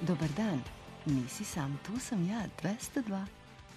Dobar dan, nisi sam, tu sam ja, dvesta dva.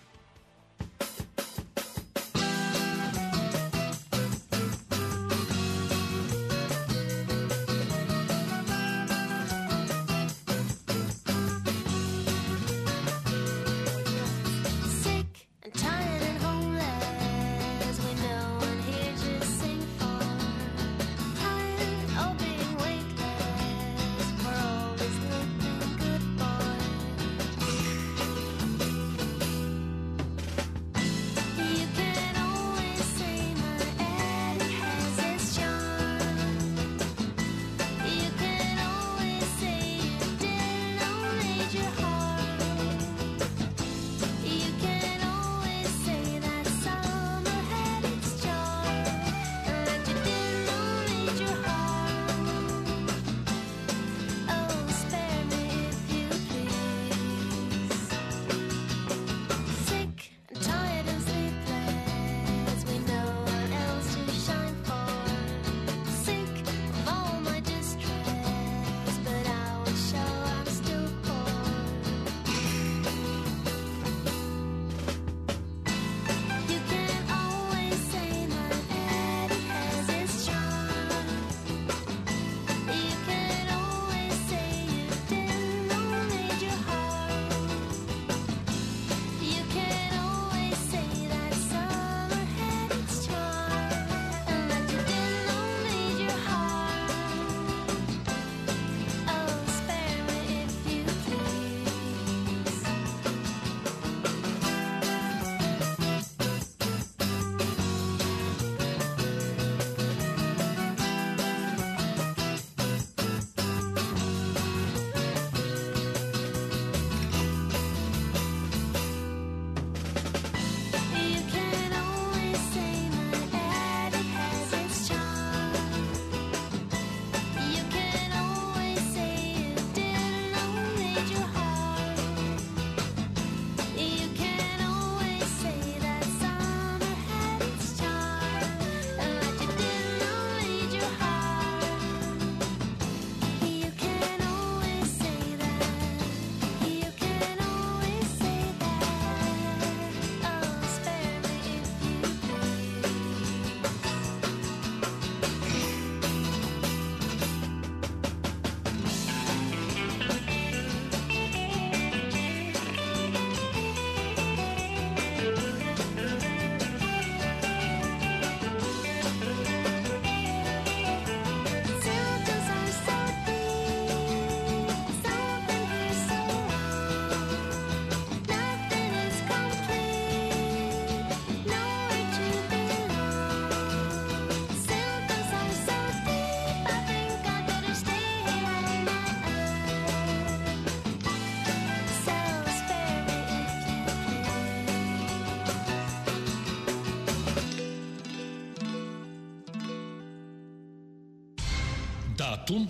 Datum,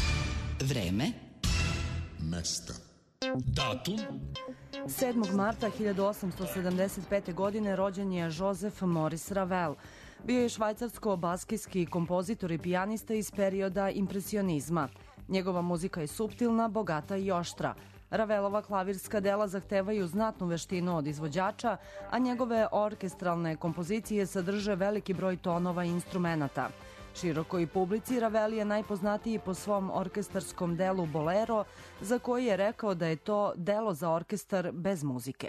vreme, mesto. Datum sedmog marta hiljadu osamsto sedamdeset pete. godine rođen je Joseph Maurice Ravel. Bio je švajcarsko-baskijski kompozitor i pijanista iz perioda impresionizma. Njegova muzika je suptilna, bogata i oštra. Ravelova klavirska dela zahtevaju znatnu veštinu od izvođača, a njegove orkestralne kompozicije sadrže veliki broj tonova i instrumenata. Širokoj publici Ravel je najpoznatiji po svom orkestarskom delu Bolero, za koji je rekao da je to delo za orkestar bez muzike.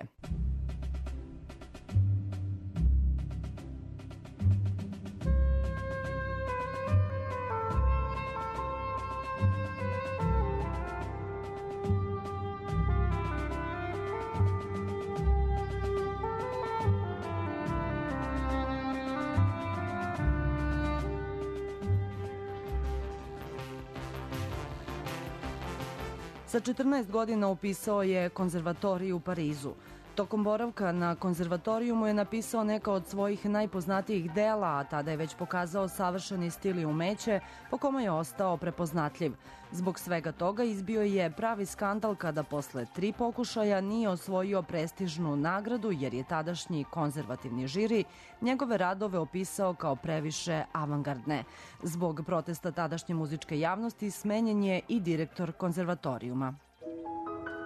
Sa četrnaest godina upisao je konzervatoriju u Parizu. Tokom boravka na konzervatorijumu je napisao neka od svojih najpoznatijih dela, a tada je već pokazao savršeni stil i umeće, po kome je ostao prepoznatljiv. Zbog svega toga izbio je pravi skandal kada posle tri pokušaja nije osvojio prestižnu nagradu, jer je tadašnji konzervativni žiri njegove radove opisao kao previše avangardne. Zbog protesta tadašnje muzičke javnosti smenjen je i direktor konzervatorijuma.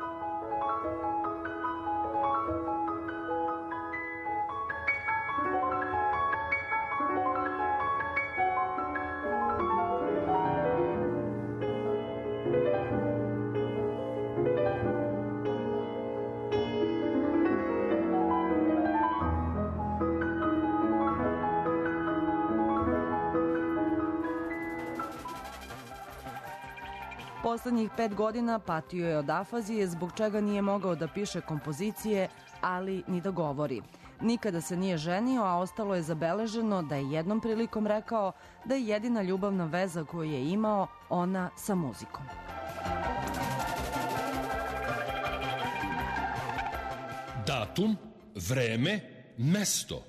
Poslednjih pet godina patio je od afazije, zbog čega nije mogao da piše kompozicije, ali ni da govori. Nikada se nije ženio, a ostalo je zabeleženo da je jednom prilikom rekao da je jedina ljubavna veza koju je imao ona sa muzikom. Datum, vreme, mesto.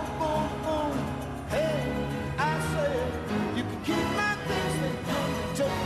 Take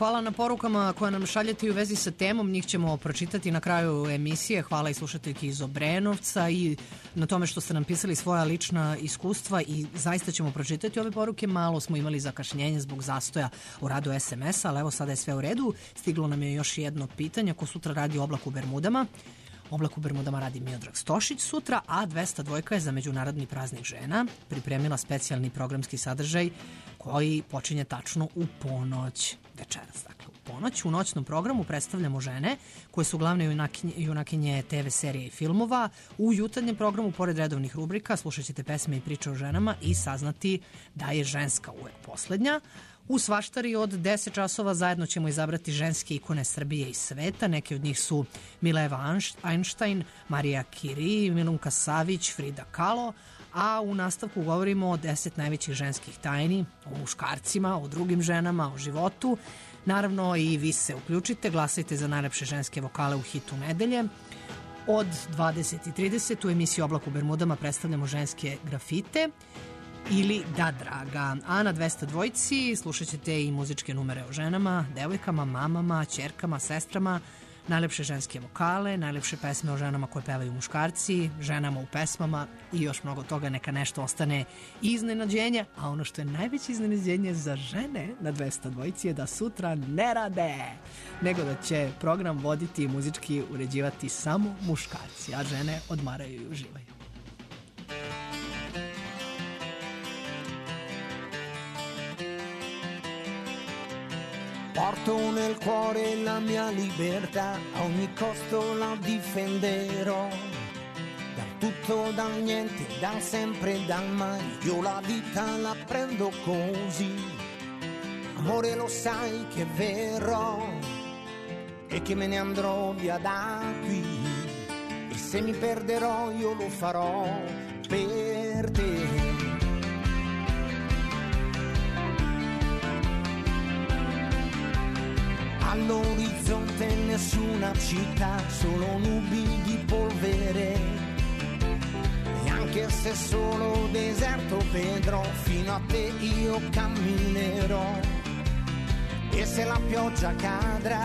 hvala na porukama koje nam šaljete u vezi sa temom. Njih ćemo pročitati na kraju emisije. Hvala i slušateljki iz Obrenovca i na tome što ste nam pisali svoja lična iskustva i zaista ćemo pročitati ove poruke. Malo smo imali zakašnjenje zbog zastoja u radu es em es a, ali evo sada je sve u redu. Stiglo nam je još jedno pitanje. Ko sutra radi Oblak u Bermudama? Oblak u Bermudama radi Miodrag Stošić sutra, a dvesta dva je za Međunarodni praznik žena pripremila specijalni programski sadržaj koji počinje tačno u ponoć večeras. Dakle, u ponoć u noćnom programu predstavljamo žene koje su glavne junakinje, junakinje te ve serije i filmova. U jutarnjem programu, pored redovnih rubrika, slušat ćete pesme i priče o ženama i saznati da je ženska uvek poslednja. U Svaštari od deset časova zajedno ćemo izabrati ženske ikone Srbije i sveta. Neke od njih su Mileva Einstein, Marija Curie, Milunka Savić, Frida Kahlo, a u nastavku govorimo o deset najvećih ženskih tajni, o muškarcima, o drugim ženama, o životu. Naravno i vi se uključite, glasajte za najlepše ženske vokale u hitu nedelje. Od dvadeset i trideset u emisiji Oblak u Bermudama predstavljamo ženske grafite ili Da draga. A na dvesta dvojci slušat ćete i muzičke numere o ženama, devojkama, mamama, ćerkama, sestrama, najlepše ženske vokale, najlepše pesme o ženama koje pevaju muškarci, ženama u pesmama i još mnogo toga. Neka nešto ostane iznenađenje, a ono što je najveće iznenađenje za žene na dvesta dvojci je da sutra ne rade, nego da će program voditi i muzički uređivati samo muškarci, a žene odmaraju i uživaju. Porto nel cuore la mia libertà, a ogni costo la difenderò. Dal tutto, dal niente, dal sempre, dal mai, io la vita la prendo così. Amore, lo sai che verrò e che me ne andrò via da qui. E se mi perderò io lo farò per te. All'orizzonte nessuna città, solo nubi di polvere. E anche se solo deserto vedrò, fino a te io camminerò. E se la pioggia cadrà,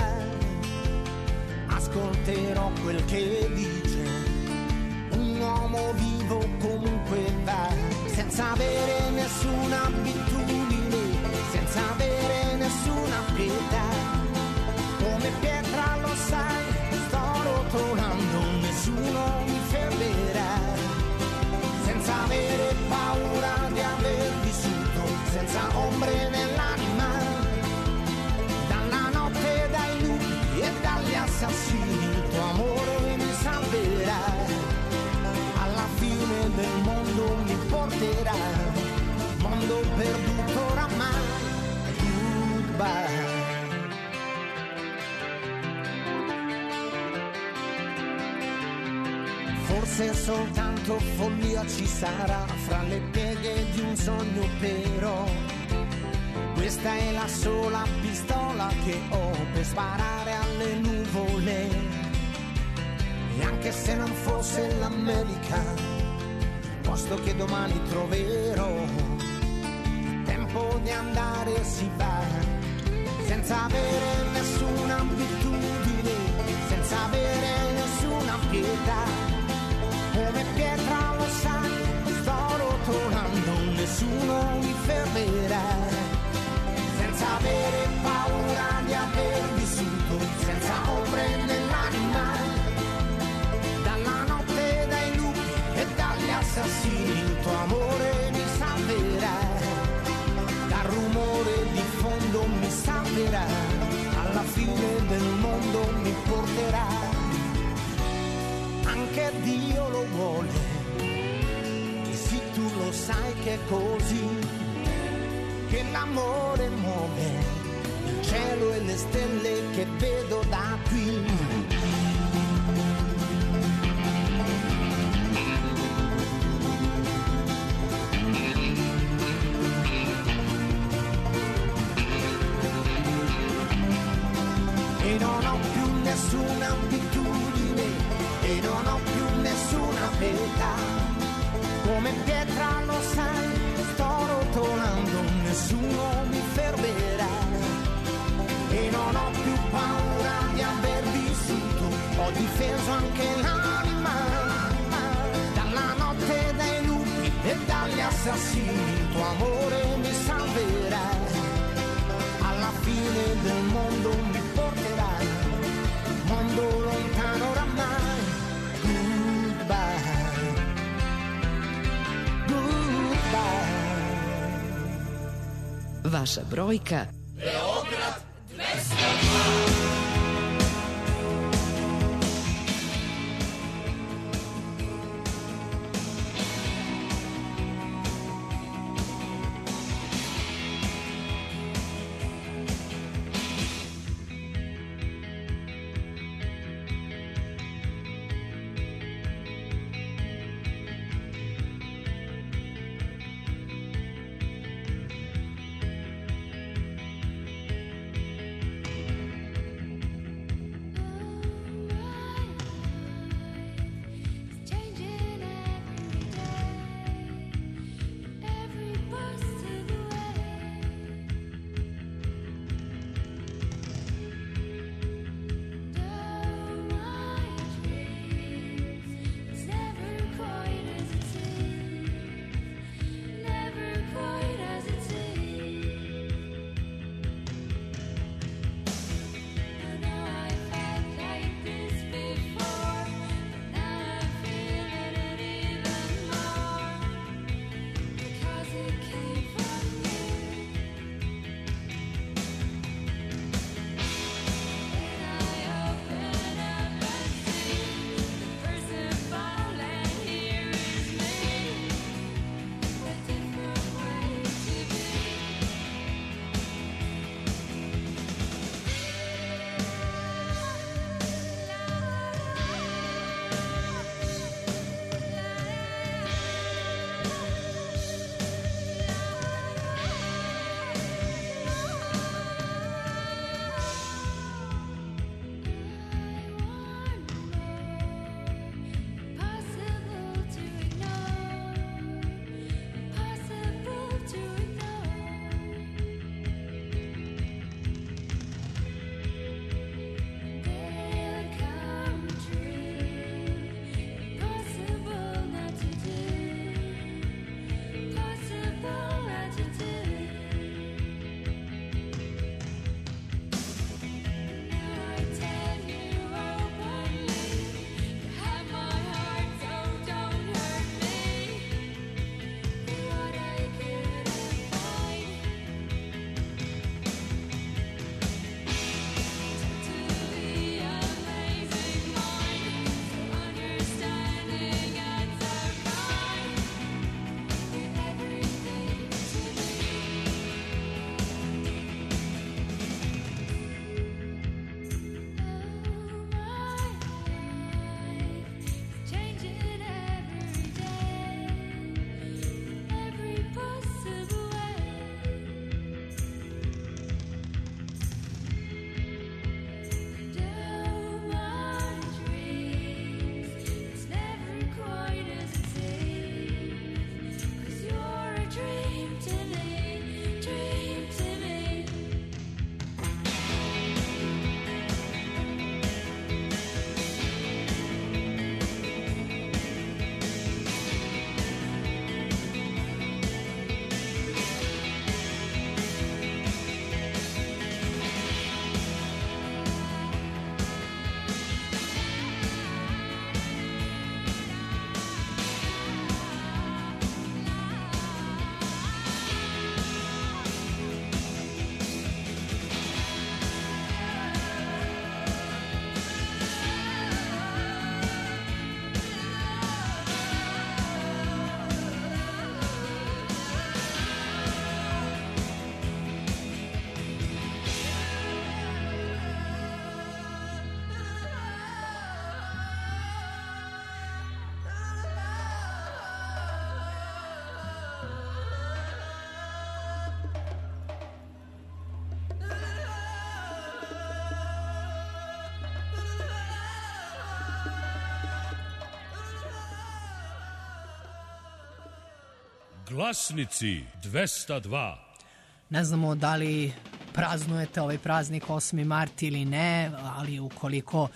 ascolterò quel che dice. Un uomo vivo comunque va, senza avere nessuna abitudine, senza avere nessuna pietà. Come pietra lo sai, sto rotolando, nessuno mi fermerà. Senza avere paura di aver vissuto, senza ombre nell'anima. Dalla notte, dai lupi e dagli assassini, il tuo amore mi salverà. Alla fine del mondo mi porterà, mondo perduto oramai. Goodbye. Forse soltanto follia ci sarà fra le pieghe di un sogno, però questa è la sola pistola che ho per sparare alle nuvole. E anche se non fosse l'America, posto che domani troverò, tempo di andare si va, senza avere nessuna abitudine, senza avere nessuna pietà. Come pietra lo sai, sto rotolando, nessuno mi fermerà. Senza avere paura di aver vissuto, senza ombre nell'anima. Dalla notte, dai lupi e dagli assassini, il tuo amore mi salverà. Dal rumore di fondo mi salverà, alla fine del mondo mi porterà. Anche Dio lo vuole, e sì tu lo sai che è così, che l'amore muove il cielo e le stelle che vedo da qui. E non ho più nessuna abitudine, e non ho più nessuna pietà. Come pietra lo sai, sto rotolando, nessuno mi fermerà. E ho difeso anche l'anima dalla notte, dai lupi e dagli assassini. Il tuo amore mi salverà, alla fine del mondo mi porterai, mondo lontano oramai. Goodbye, goodbye. Vaša brojka Beograd dvesta dva. Glasnici dvesta dva. Ne znamo da li praznujete ovaj praznik osmi mart ili ne, ali ukoliko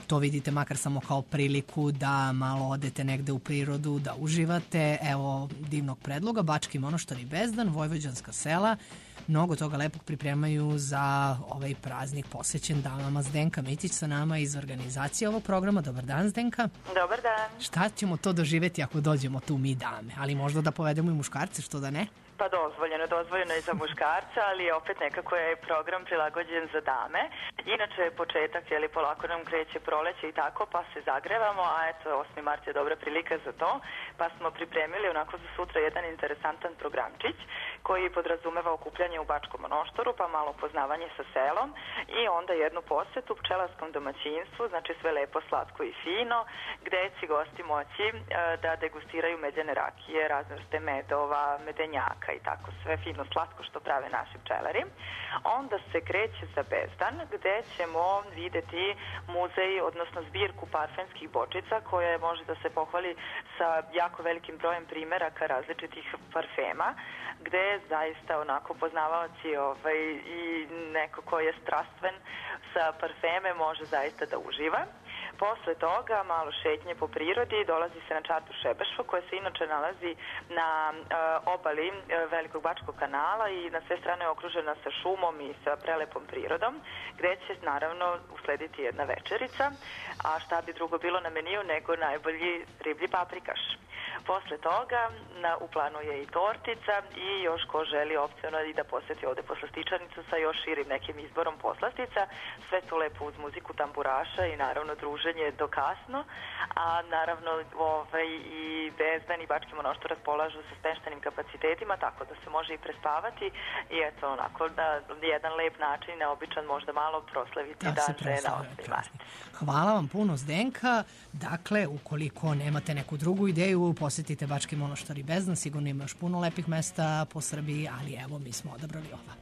to vidite makar samo kao priliku da malo odete negde u prirodu, da uživate. Evo divnog predloga, Bački Monoštor i Bezdan, Vojvođanska sela, mnogo toga lepog pripremaju za ovaj praznik posvećen damama. Zdenka Mitić sa nama iz organizacije ovog programa. Dobar dan, Zdenka. Dobar dan. Šta ćemo to doživeti ako dođemo tu mi dame? Ali možda da povedemo i muškarce, što da ne? Pa dozvoljeno, dozvoljeno i za muškarca, ali opet nekako je program prilagođen za dame. Inače je početak, jeli polako nam kreće proleće i tako, pa se zagrevamo, a eto osmi mart je dobra prilika za to, pa smo pripremili onako za sutra jedan interesantan programčić koji podrazumeva okupljanje u Bačkom Monoštoru, pa malo poznavanje sa selom i onda jednu posetu pčelarskom domaćinstvu, znači sve lepo, slatko i fino, gde će gosti moći e, da degustiraju medene rakije, razne vrste medova, medenjaka i tako sve fino slatko što prave naši pčelari. Onda se kreće za Bezdan gde ćemo videti muzej, odnosno zbirku parfemskih bočica koja može da se pohvali sa jako velikim brojem primeraka različitih parfema, gde zaista onako poznavaoci ovaj, i neko ko je strastven sa parfeme može zaista da uživa. Posle toga malo šetnje po prirodi, dolazi se na čartu Šebašva koja se inače nalazi na e, obali e, Velikog Bačkog kanala i na sve strane je okružena sa šumom i sa prelepom prirodom, gde će naravno uslediti jedna večerica, a šta bi drugo bilo na meniju nego najbolji riblji paprikaš. Posle toga na, u planu je i tortica i još ko želi opcionalno i da poseti ovde poslastičarnicu sa još širim nekim izborom poslastica, sve to lepo uz muziku tamburaša i naravno druženje do kasno, a naravno ovaj, i Bezdan i Bački Monoštor raspolažu sa smeštenim kapacitetima, tako da se može i prespavati i eto onako na jedan lep način, neobičan možda malo proslaviti da dan žena osmi mart. Hvala vam puno, Zdenka. Dakle, ukoliko nemate neku drugu ideju, posetite Bački Monoštor i Bezdan, sigurno ima još puno lepih mesta po Srbiji, ali evo mi smo odabrali ova.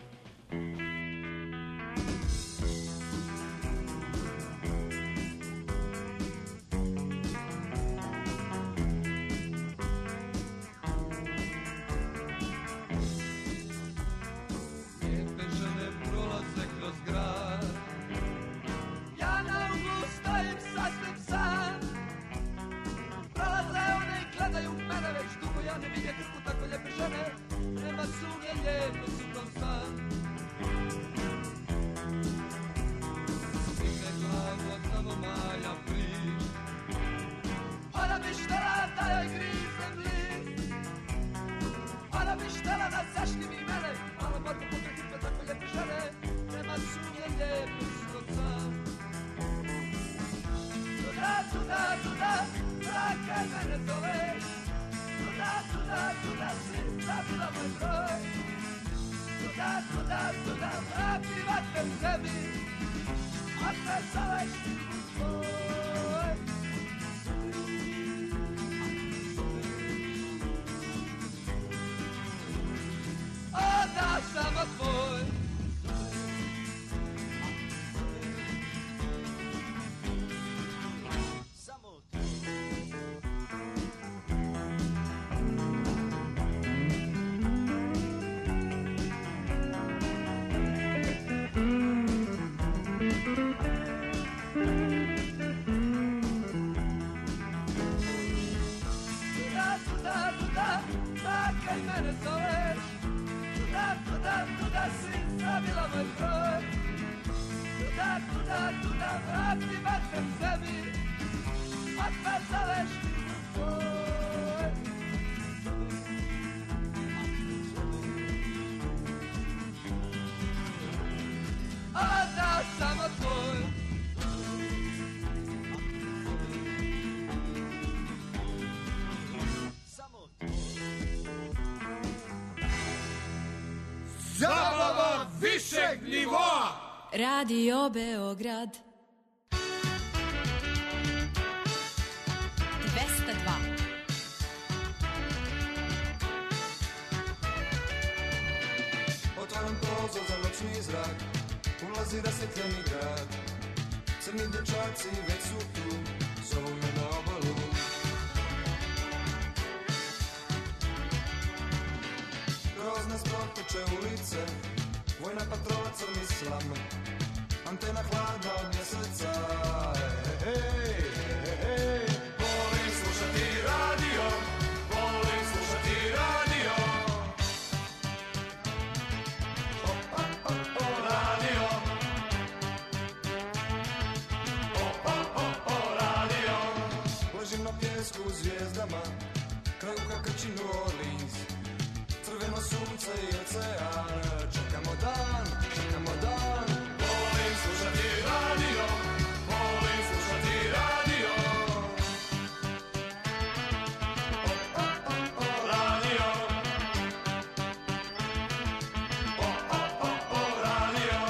Lijepe žene prolaze kroz grad, ja na uglu stojim sasvim sam. Prolaze one i gledaju mene već dugo, ja ne vidjeh u tako lijepe žene, nema sumnje lijepo su to sam. Stigne glavu od tamo Maja priš, ona bi štela da joj grizem list, ona bi štela da zaštimi mene, malo moramo pokrati pa tako lijepe žene, nema sumnje lijepo su to sam. Tuda, tuda, tuda, zakaj mene zoveš, tuda, tuda, tuda, si zabila moj broj. Tuda, tuda, tuda, vrati vatem sebi, a me zoveš tvoj. O, da samo tvoj. Zabava višeg nivoa. Radio Beograd dvesta dva. Otvaram prozor za noćni zrak, ulazi rasvetljeni grad. Crni dječaci već su tu, zovu me na obalu. Kroz nas proteče ulice, vojna patrola crni slam, antena hladna od mjeseca. peći New Orleans, crveno sunce i ocean. Čekamo dan, čekamo dan. Volim slušati radio, volim slušati radio. O, o, o, o, radio. O, o, o, o, radio.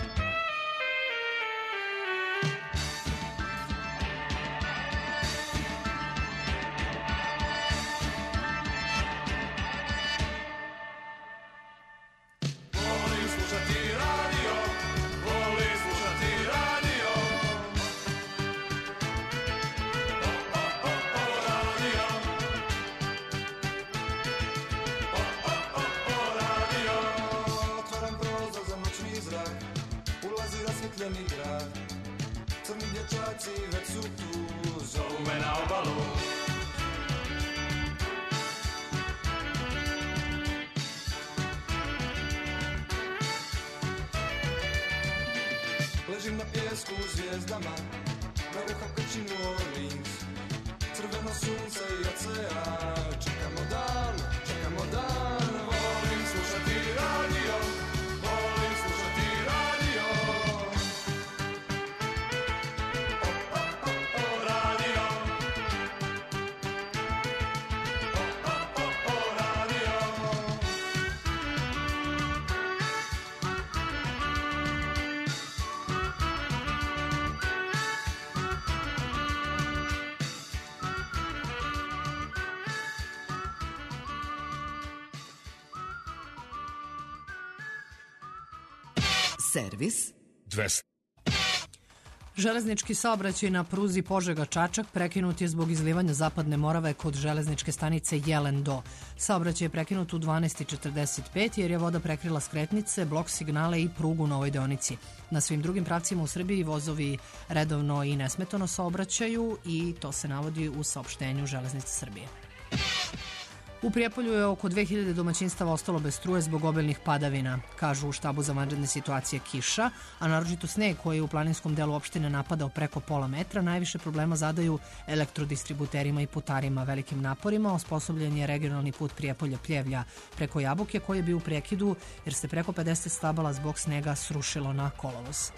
Volim slušati radio, volim slušati radio. O, o, o, o, radio. O, o, o, o, radio. Otvaram prozor za noćni zrak, ulazi rasvetljeni grad. Crni dječaci već su tu, zovu me na obalu. Ležim na pjesku u zvijezdama, na uha peći New Orleans, crveno sunce i ocean. Čekamo dan, čekamo dan. Volim slušati radio, volim slušati radio. O, o, o, o, radio. O, o, o, o, radio. Servis dvesta. Železnički saobraćaj na pruzi Požega-Čačak prekinut je zbog izlivanja Zapadne Morave kod železničke stanice Jelen do. Saobraćaj je prekinut u dvanaest četrdeset pet jer je voda prekrila skretnice, blok signale i prugu na ovoj deonici. Na svim drugim pravcima u Srbiji vozovi redovno i nesmetano saobraćaju i to se navodi u saopštenju Železnice Srbije. U Prijepolju je oko dve hiljade domaćinstava ostalo bez struje zbog obilnih padavina, kažu u štabu za vanredne situacije kiša, a naročito sneg koji je u planinskom delu opštine napadao preko pola metra, najviše problema zadaju elektrodistributerima i putarima. Velikim naporima osposobljen je regionalni put Prijepolje-Pljevlja preko Jabuke koji je bio u prekidu jer se preko pedeset stabala zbog snega srušilo na kolovoz.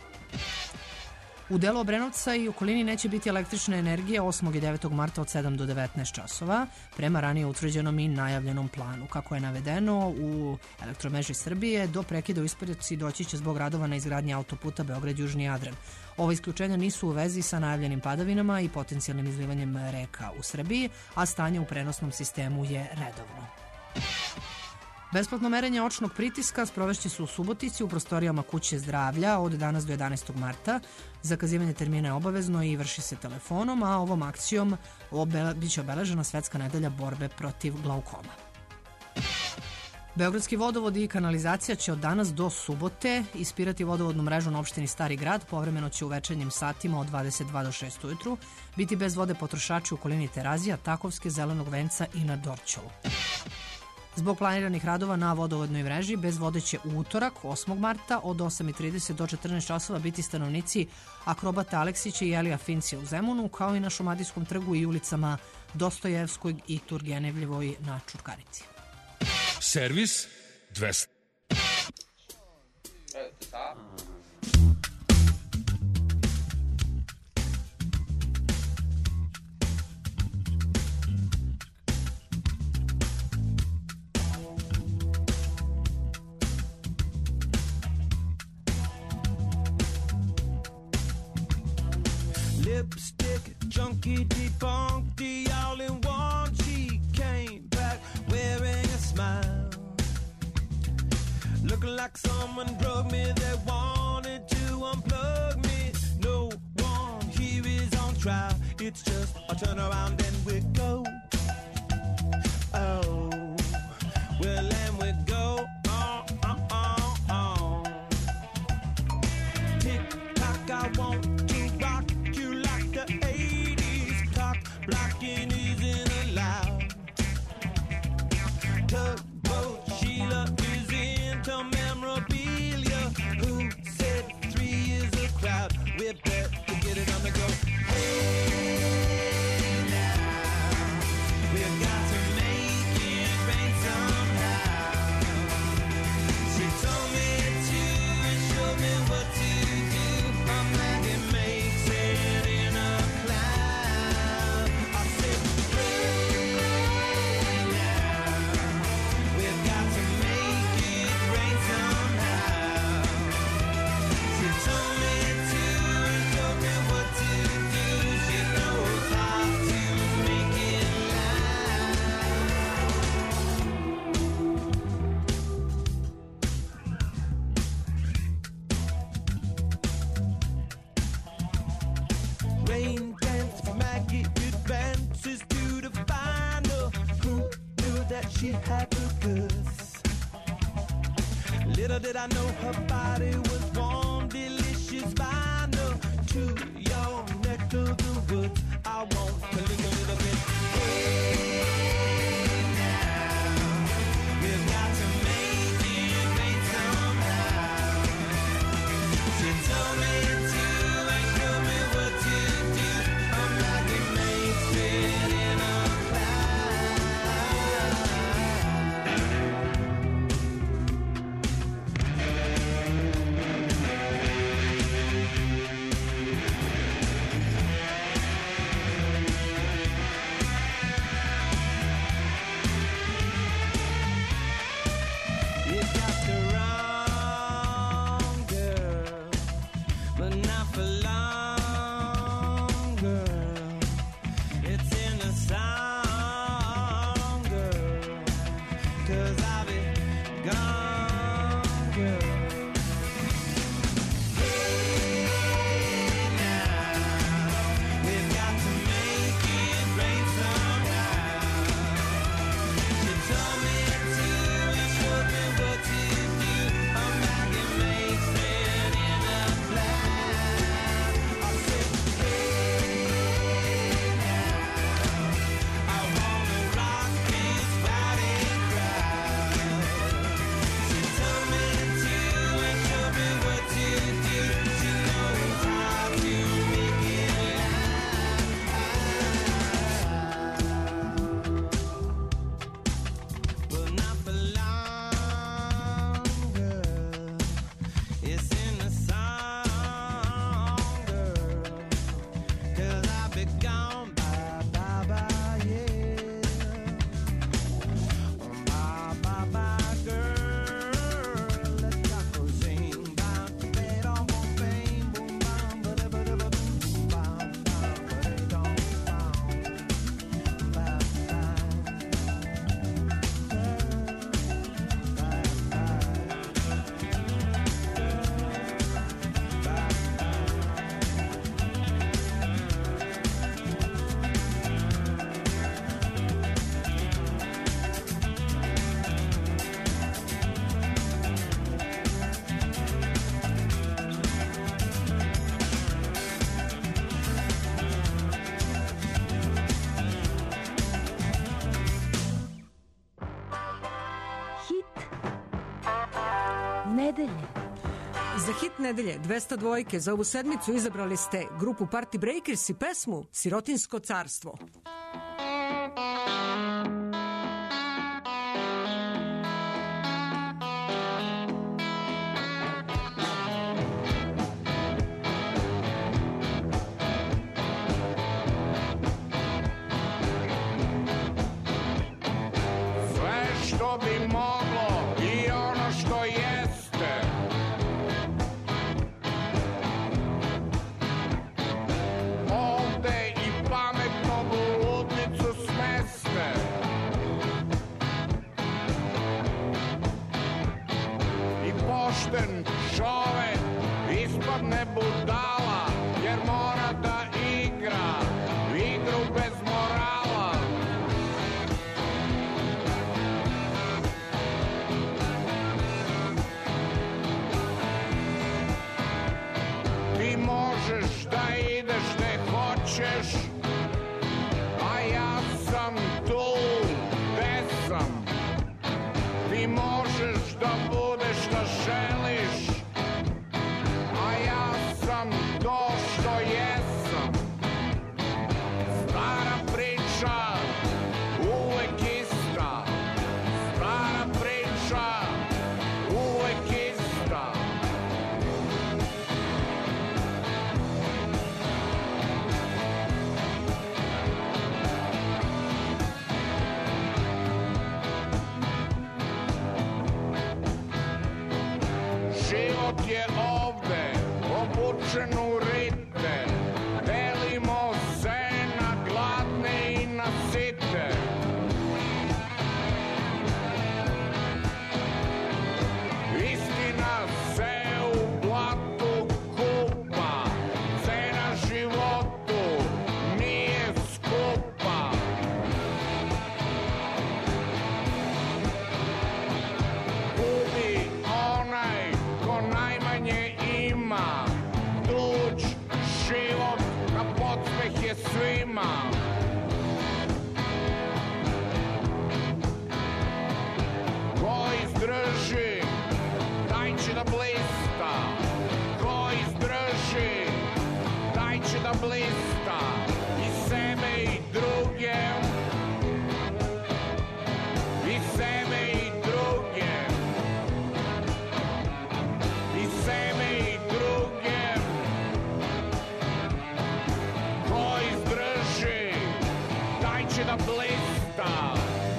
U delu Obrenovca i okolini neće biti električne energije osmog i devetog marta od sedam do devetnaest časova, prema ranije utvrđenom i najavljenom planu. Kako je navedeno u Elektromreži Srbije, do prekida u isporuci doći će zbog radova na izgradnji autoputa Beograd-Južni Jadran. Ova isključenja nisu u vezi sa najavljenim padavinama i potencijalnim izlivanjem reka u Srbiji, a stanje u prenosnom sistemu je redovno. Besplatno merenje očnog pritiska sprovešće se u Subotici u prostorijama Kuće zdravlja od danas do jedanaestog marta. Zakazivanje termina je obavezno i vrši se telefonom, a ovom akcijom obele, biće obeležena Svetska nedelja borbe protiv glaukoma. Beogradski vodovod i kanalizacija će od danas do subote ispirati vodovodnu mrežu na opštini Stari grad. Povremeno će u večernjim satima od dvadeset dva do šest ujutru biti bez vode potrošači u okolini Terazija, Takovske, Zelenog venca i na Dorćolu. Zbog planiranih radova na vodovodnoj mreži bez vode će u utorak, osmog marta, od osam i trideset do četrnaest časova biti stanovnici Akrobata Aleksića i Elija Fincija u Zemunu, kao i na Šumadijskom trgu i ulicama Dostojevskog i Turgenevljevoj na Čurkarici. Servis dvesta. Lipstick, junkie, debunked the all in one. She came back wearing a smile, looking like someone drugged me. They wanted to unplug me. No one here is on trial. It's just a turn around and we go. Oh, well, and we go on, on, on, on. Tick tock, I want to rock you like the eighties. Cock blocking isn't allowed. Tugboat Sheila is into memorabilia. Who said three is a crowd? We better get it on the go. Hey, now we've got to make it. she had the goods. Little did I know her body was warm, delicious vinyl to your neck of the woods. I want to live a little bit. Hey, now, we've got to make it right somehow. She told me to and showed me what to do. I'm like a mason in a nedelje. Za hit nedelje dvesta dvojke za ovu sedmicu izabrali ste grupu Party Breakers i pesmu Sirotinsko carstvo. Sve što bi moglo i ono što jeste, ovde i pametno u ludnicu smeste. I pošten čovek ispadne budala, jer mora da igra igru bez morala. Ti možeš da ideš gde hoćeš, a ja sam tu gde sam. Ti možeš da budeš šta želiš, a ja sam to što jesam. Stara priča, uvek ista. Stara priča, uvek ista. će da blista i sebe i druge, i sebe i druge, i sebe i druge. Ko izdrži, taj će da blista.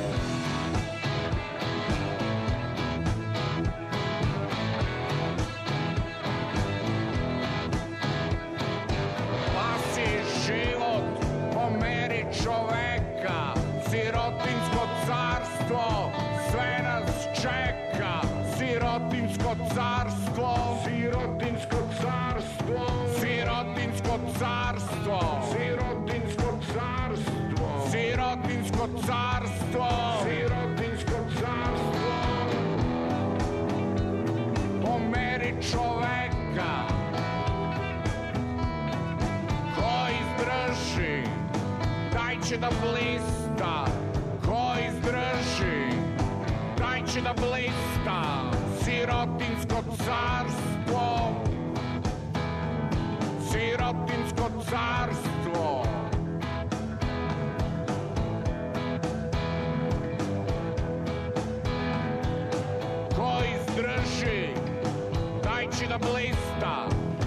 Život po meri čoveka, sirotinsko carstvo, sve nas čeka. Sirotinsko carstvo, sirotinsko carstvo, sirotinsko carstvo, sirotinsko carstvo, sirotinsko carstvo, sirotinsko carstvo, po meri čoveka. Izdrži, taj će da blista. Ko izdrži, taj će da blista. Sirotinsko carstvo, sirotinsko carstvo. Ko izdrži, taj će da blista.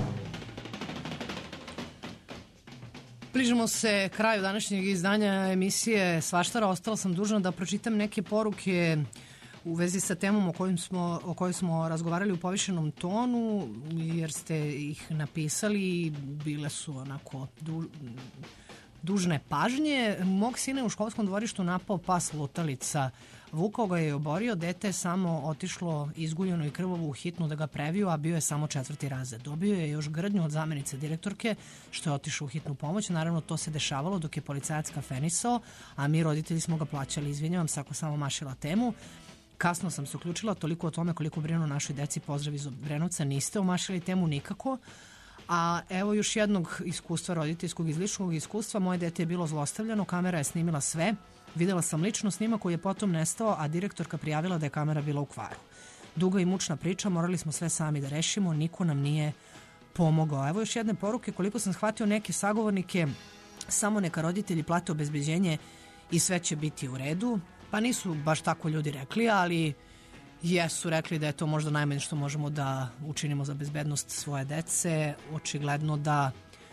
Bližimo se kraju današnjeg izdanja emisije Svaštara. Ostala sam dužna da pročitam neke poruke u vezi sa temom o kojoj smo, o kojoj smo razgovarali u povišenom tonu, jer ste ih napisali, bile su onako du, dužne pažnje. Mog sina je u školskom dvorištu napao pas lutalica. Vukao ga je i oborio, dete je samo otišlo izguljeno i krvavo u hitnu da ga previju, a bio je samo četvrti razred. Dobio je još grdnju od zamenice direktorke, što je otišao u hitnu pomoć. Naravno, to se dešavalo dok je policajac kafenisao, a mi roditelji smo ga plaćali. Izvinjavam se ako samo mašila temu. Kasno sam se uključila, toliko o tome koliko brinu našoj deci. Pozdrav iz Obrenovca, niste omašili temu nikako. A evo još jednog iskustva roditeljskog, iz ličnog iskustva. Moje dete je bilo zlostavljano, kamera je snimila sve. Videla sam lično snimak koji je potom nestao, a direktorka prijavila da je kamera bila u kvaru. Duga i mučna priča, morali smo sve sami da rešimo, niko nam nije pomogao. Evo još jedne poruke, koliko sam shvatio neke sagovornike, samo neka roditelji plate obezbeđenje i sve će biti u redu. Pa nisu baš tako ljudi rekli, ali jesu rekli da je to možda najmanje što možemo da učinimo za bezbednost svoje dece. Očigledno da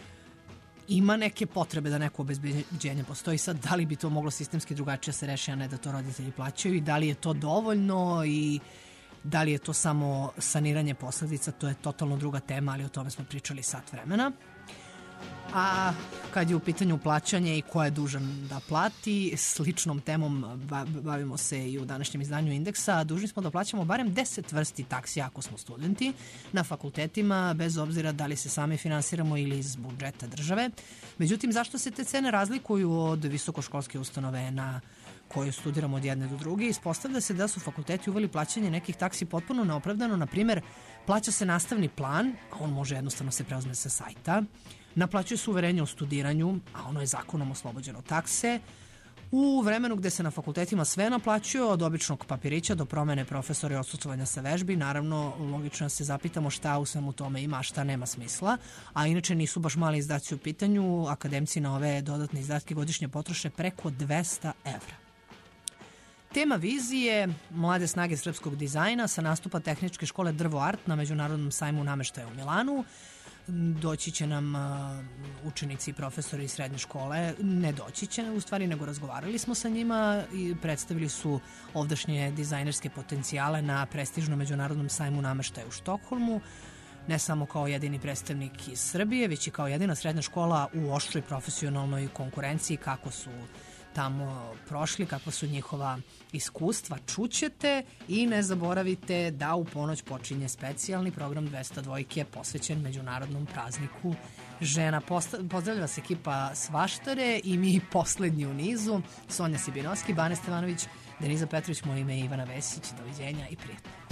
ima neke potrebe da neko obezbeđenje postoji. Sad, da li bi to moglo sistemski drugačije se reši, a ne da to roditelji plaćaju, i da li je to dovoljno i da li je to samo saniranje posledica, to je totalno druga tema, ali o tome smo pričali sat vremena. A kad je u pitanju plaćanje i ko je dužan da plati, sličnom temom bavimo se i u današnjem izdanju Indeksa. Dužni smo da plaćamo barem deset vrsti taksi ako smo studenti na fakultetima, bez obzira da li se sami finansiramo ili iz budžeta države. Međutim, zašto se te cene razlikuju od visokoškolske ustanove na koju studiramo od jedne do druge? Ispostavlja se da su fakulteti uveli plaćanje nekih taksi potpuno neopravdano. Na primer, plaća se nastavni plan, a on može jednostavno se preuzme sa sajta. Naplaćuje se uverenje o studiranju, a ono je zakonom oslobođeno takse. U vremenu gde se na fakultetima sve naplaćuje, od običnog papirića do promene profesora i odsustvovanja sa vežbi, naravno, logično se zapitamo šta u svemu tome ima, šta nema smisla, a inače nisu baš mali izdaci u pitanju. Akademci na ove dodatne izdatke godišnje potroše preko dvesta evra. Tema vizije Mlade snage srpskog dizajna sa nastupa Tehničke škole Drvo Art na Međunarodnom sajmu nameštaja u Milanu. Doći će nam učenici i profesori iz srednje škole, ne doći će u stvari, nego razgovarali smo sa njima i predstavili su ovdašnje dizajnerske potencijale na prestižnom Međunarodnom sajmu nameštaja u Štokholmu, ne samo kao jedini predstavnik iz Srbije, već i kao jedina srednja škola u oštroj profesionalnoj konkurenciji. Kako su tamo prošli, kakva su njihova iskustva, čućete, i ne zaboravite da u ponoć počinje specijalni program dvesta dvojke posvećen Međunarodnom prazniku žena. Pozdravlja vas ekipa Svaštare i mi poslednji u nizu. Sonja Sibinovski, Bane Stevanović, Deniza Petrović, moje ime je Ivana Vesić. Doviđenja i prijatno.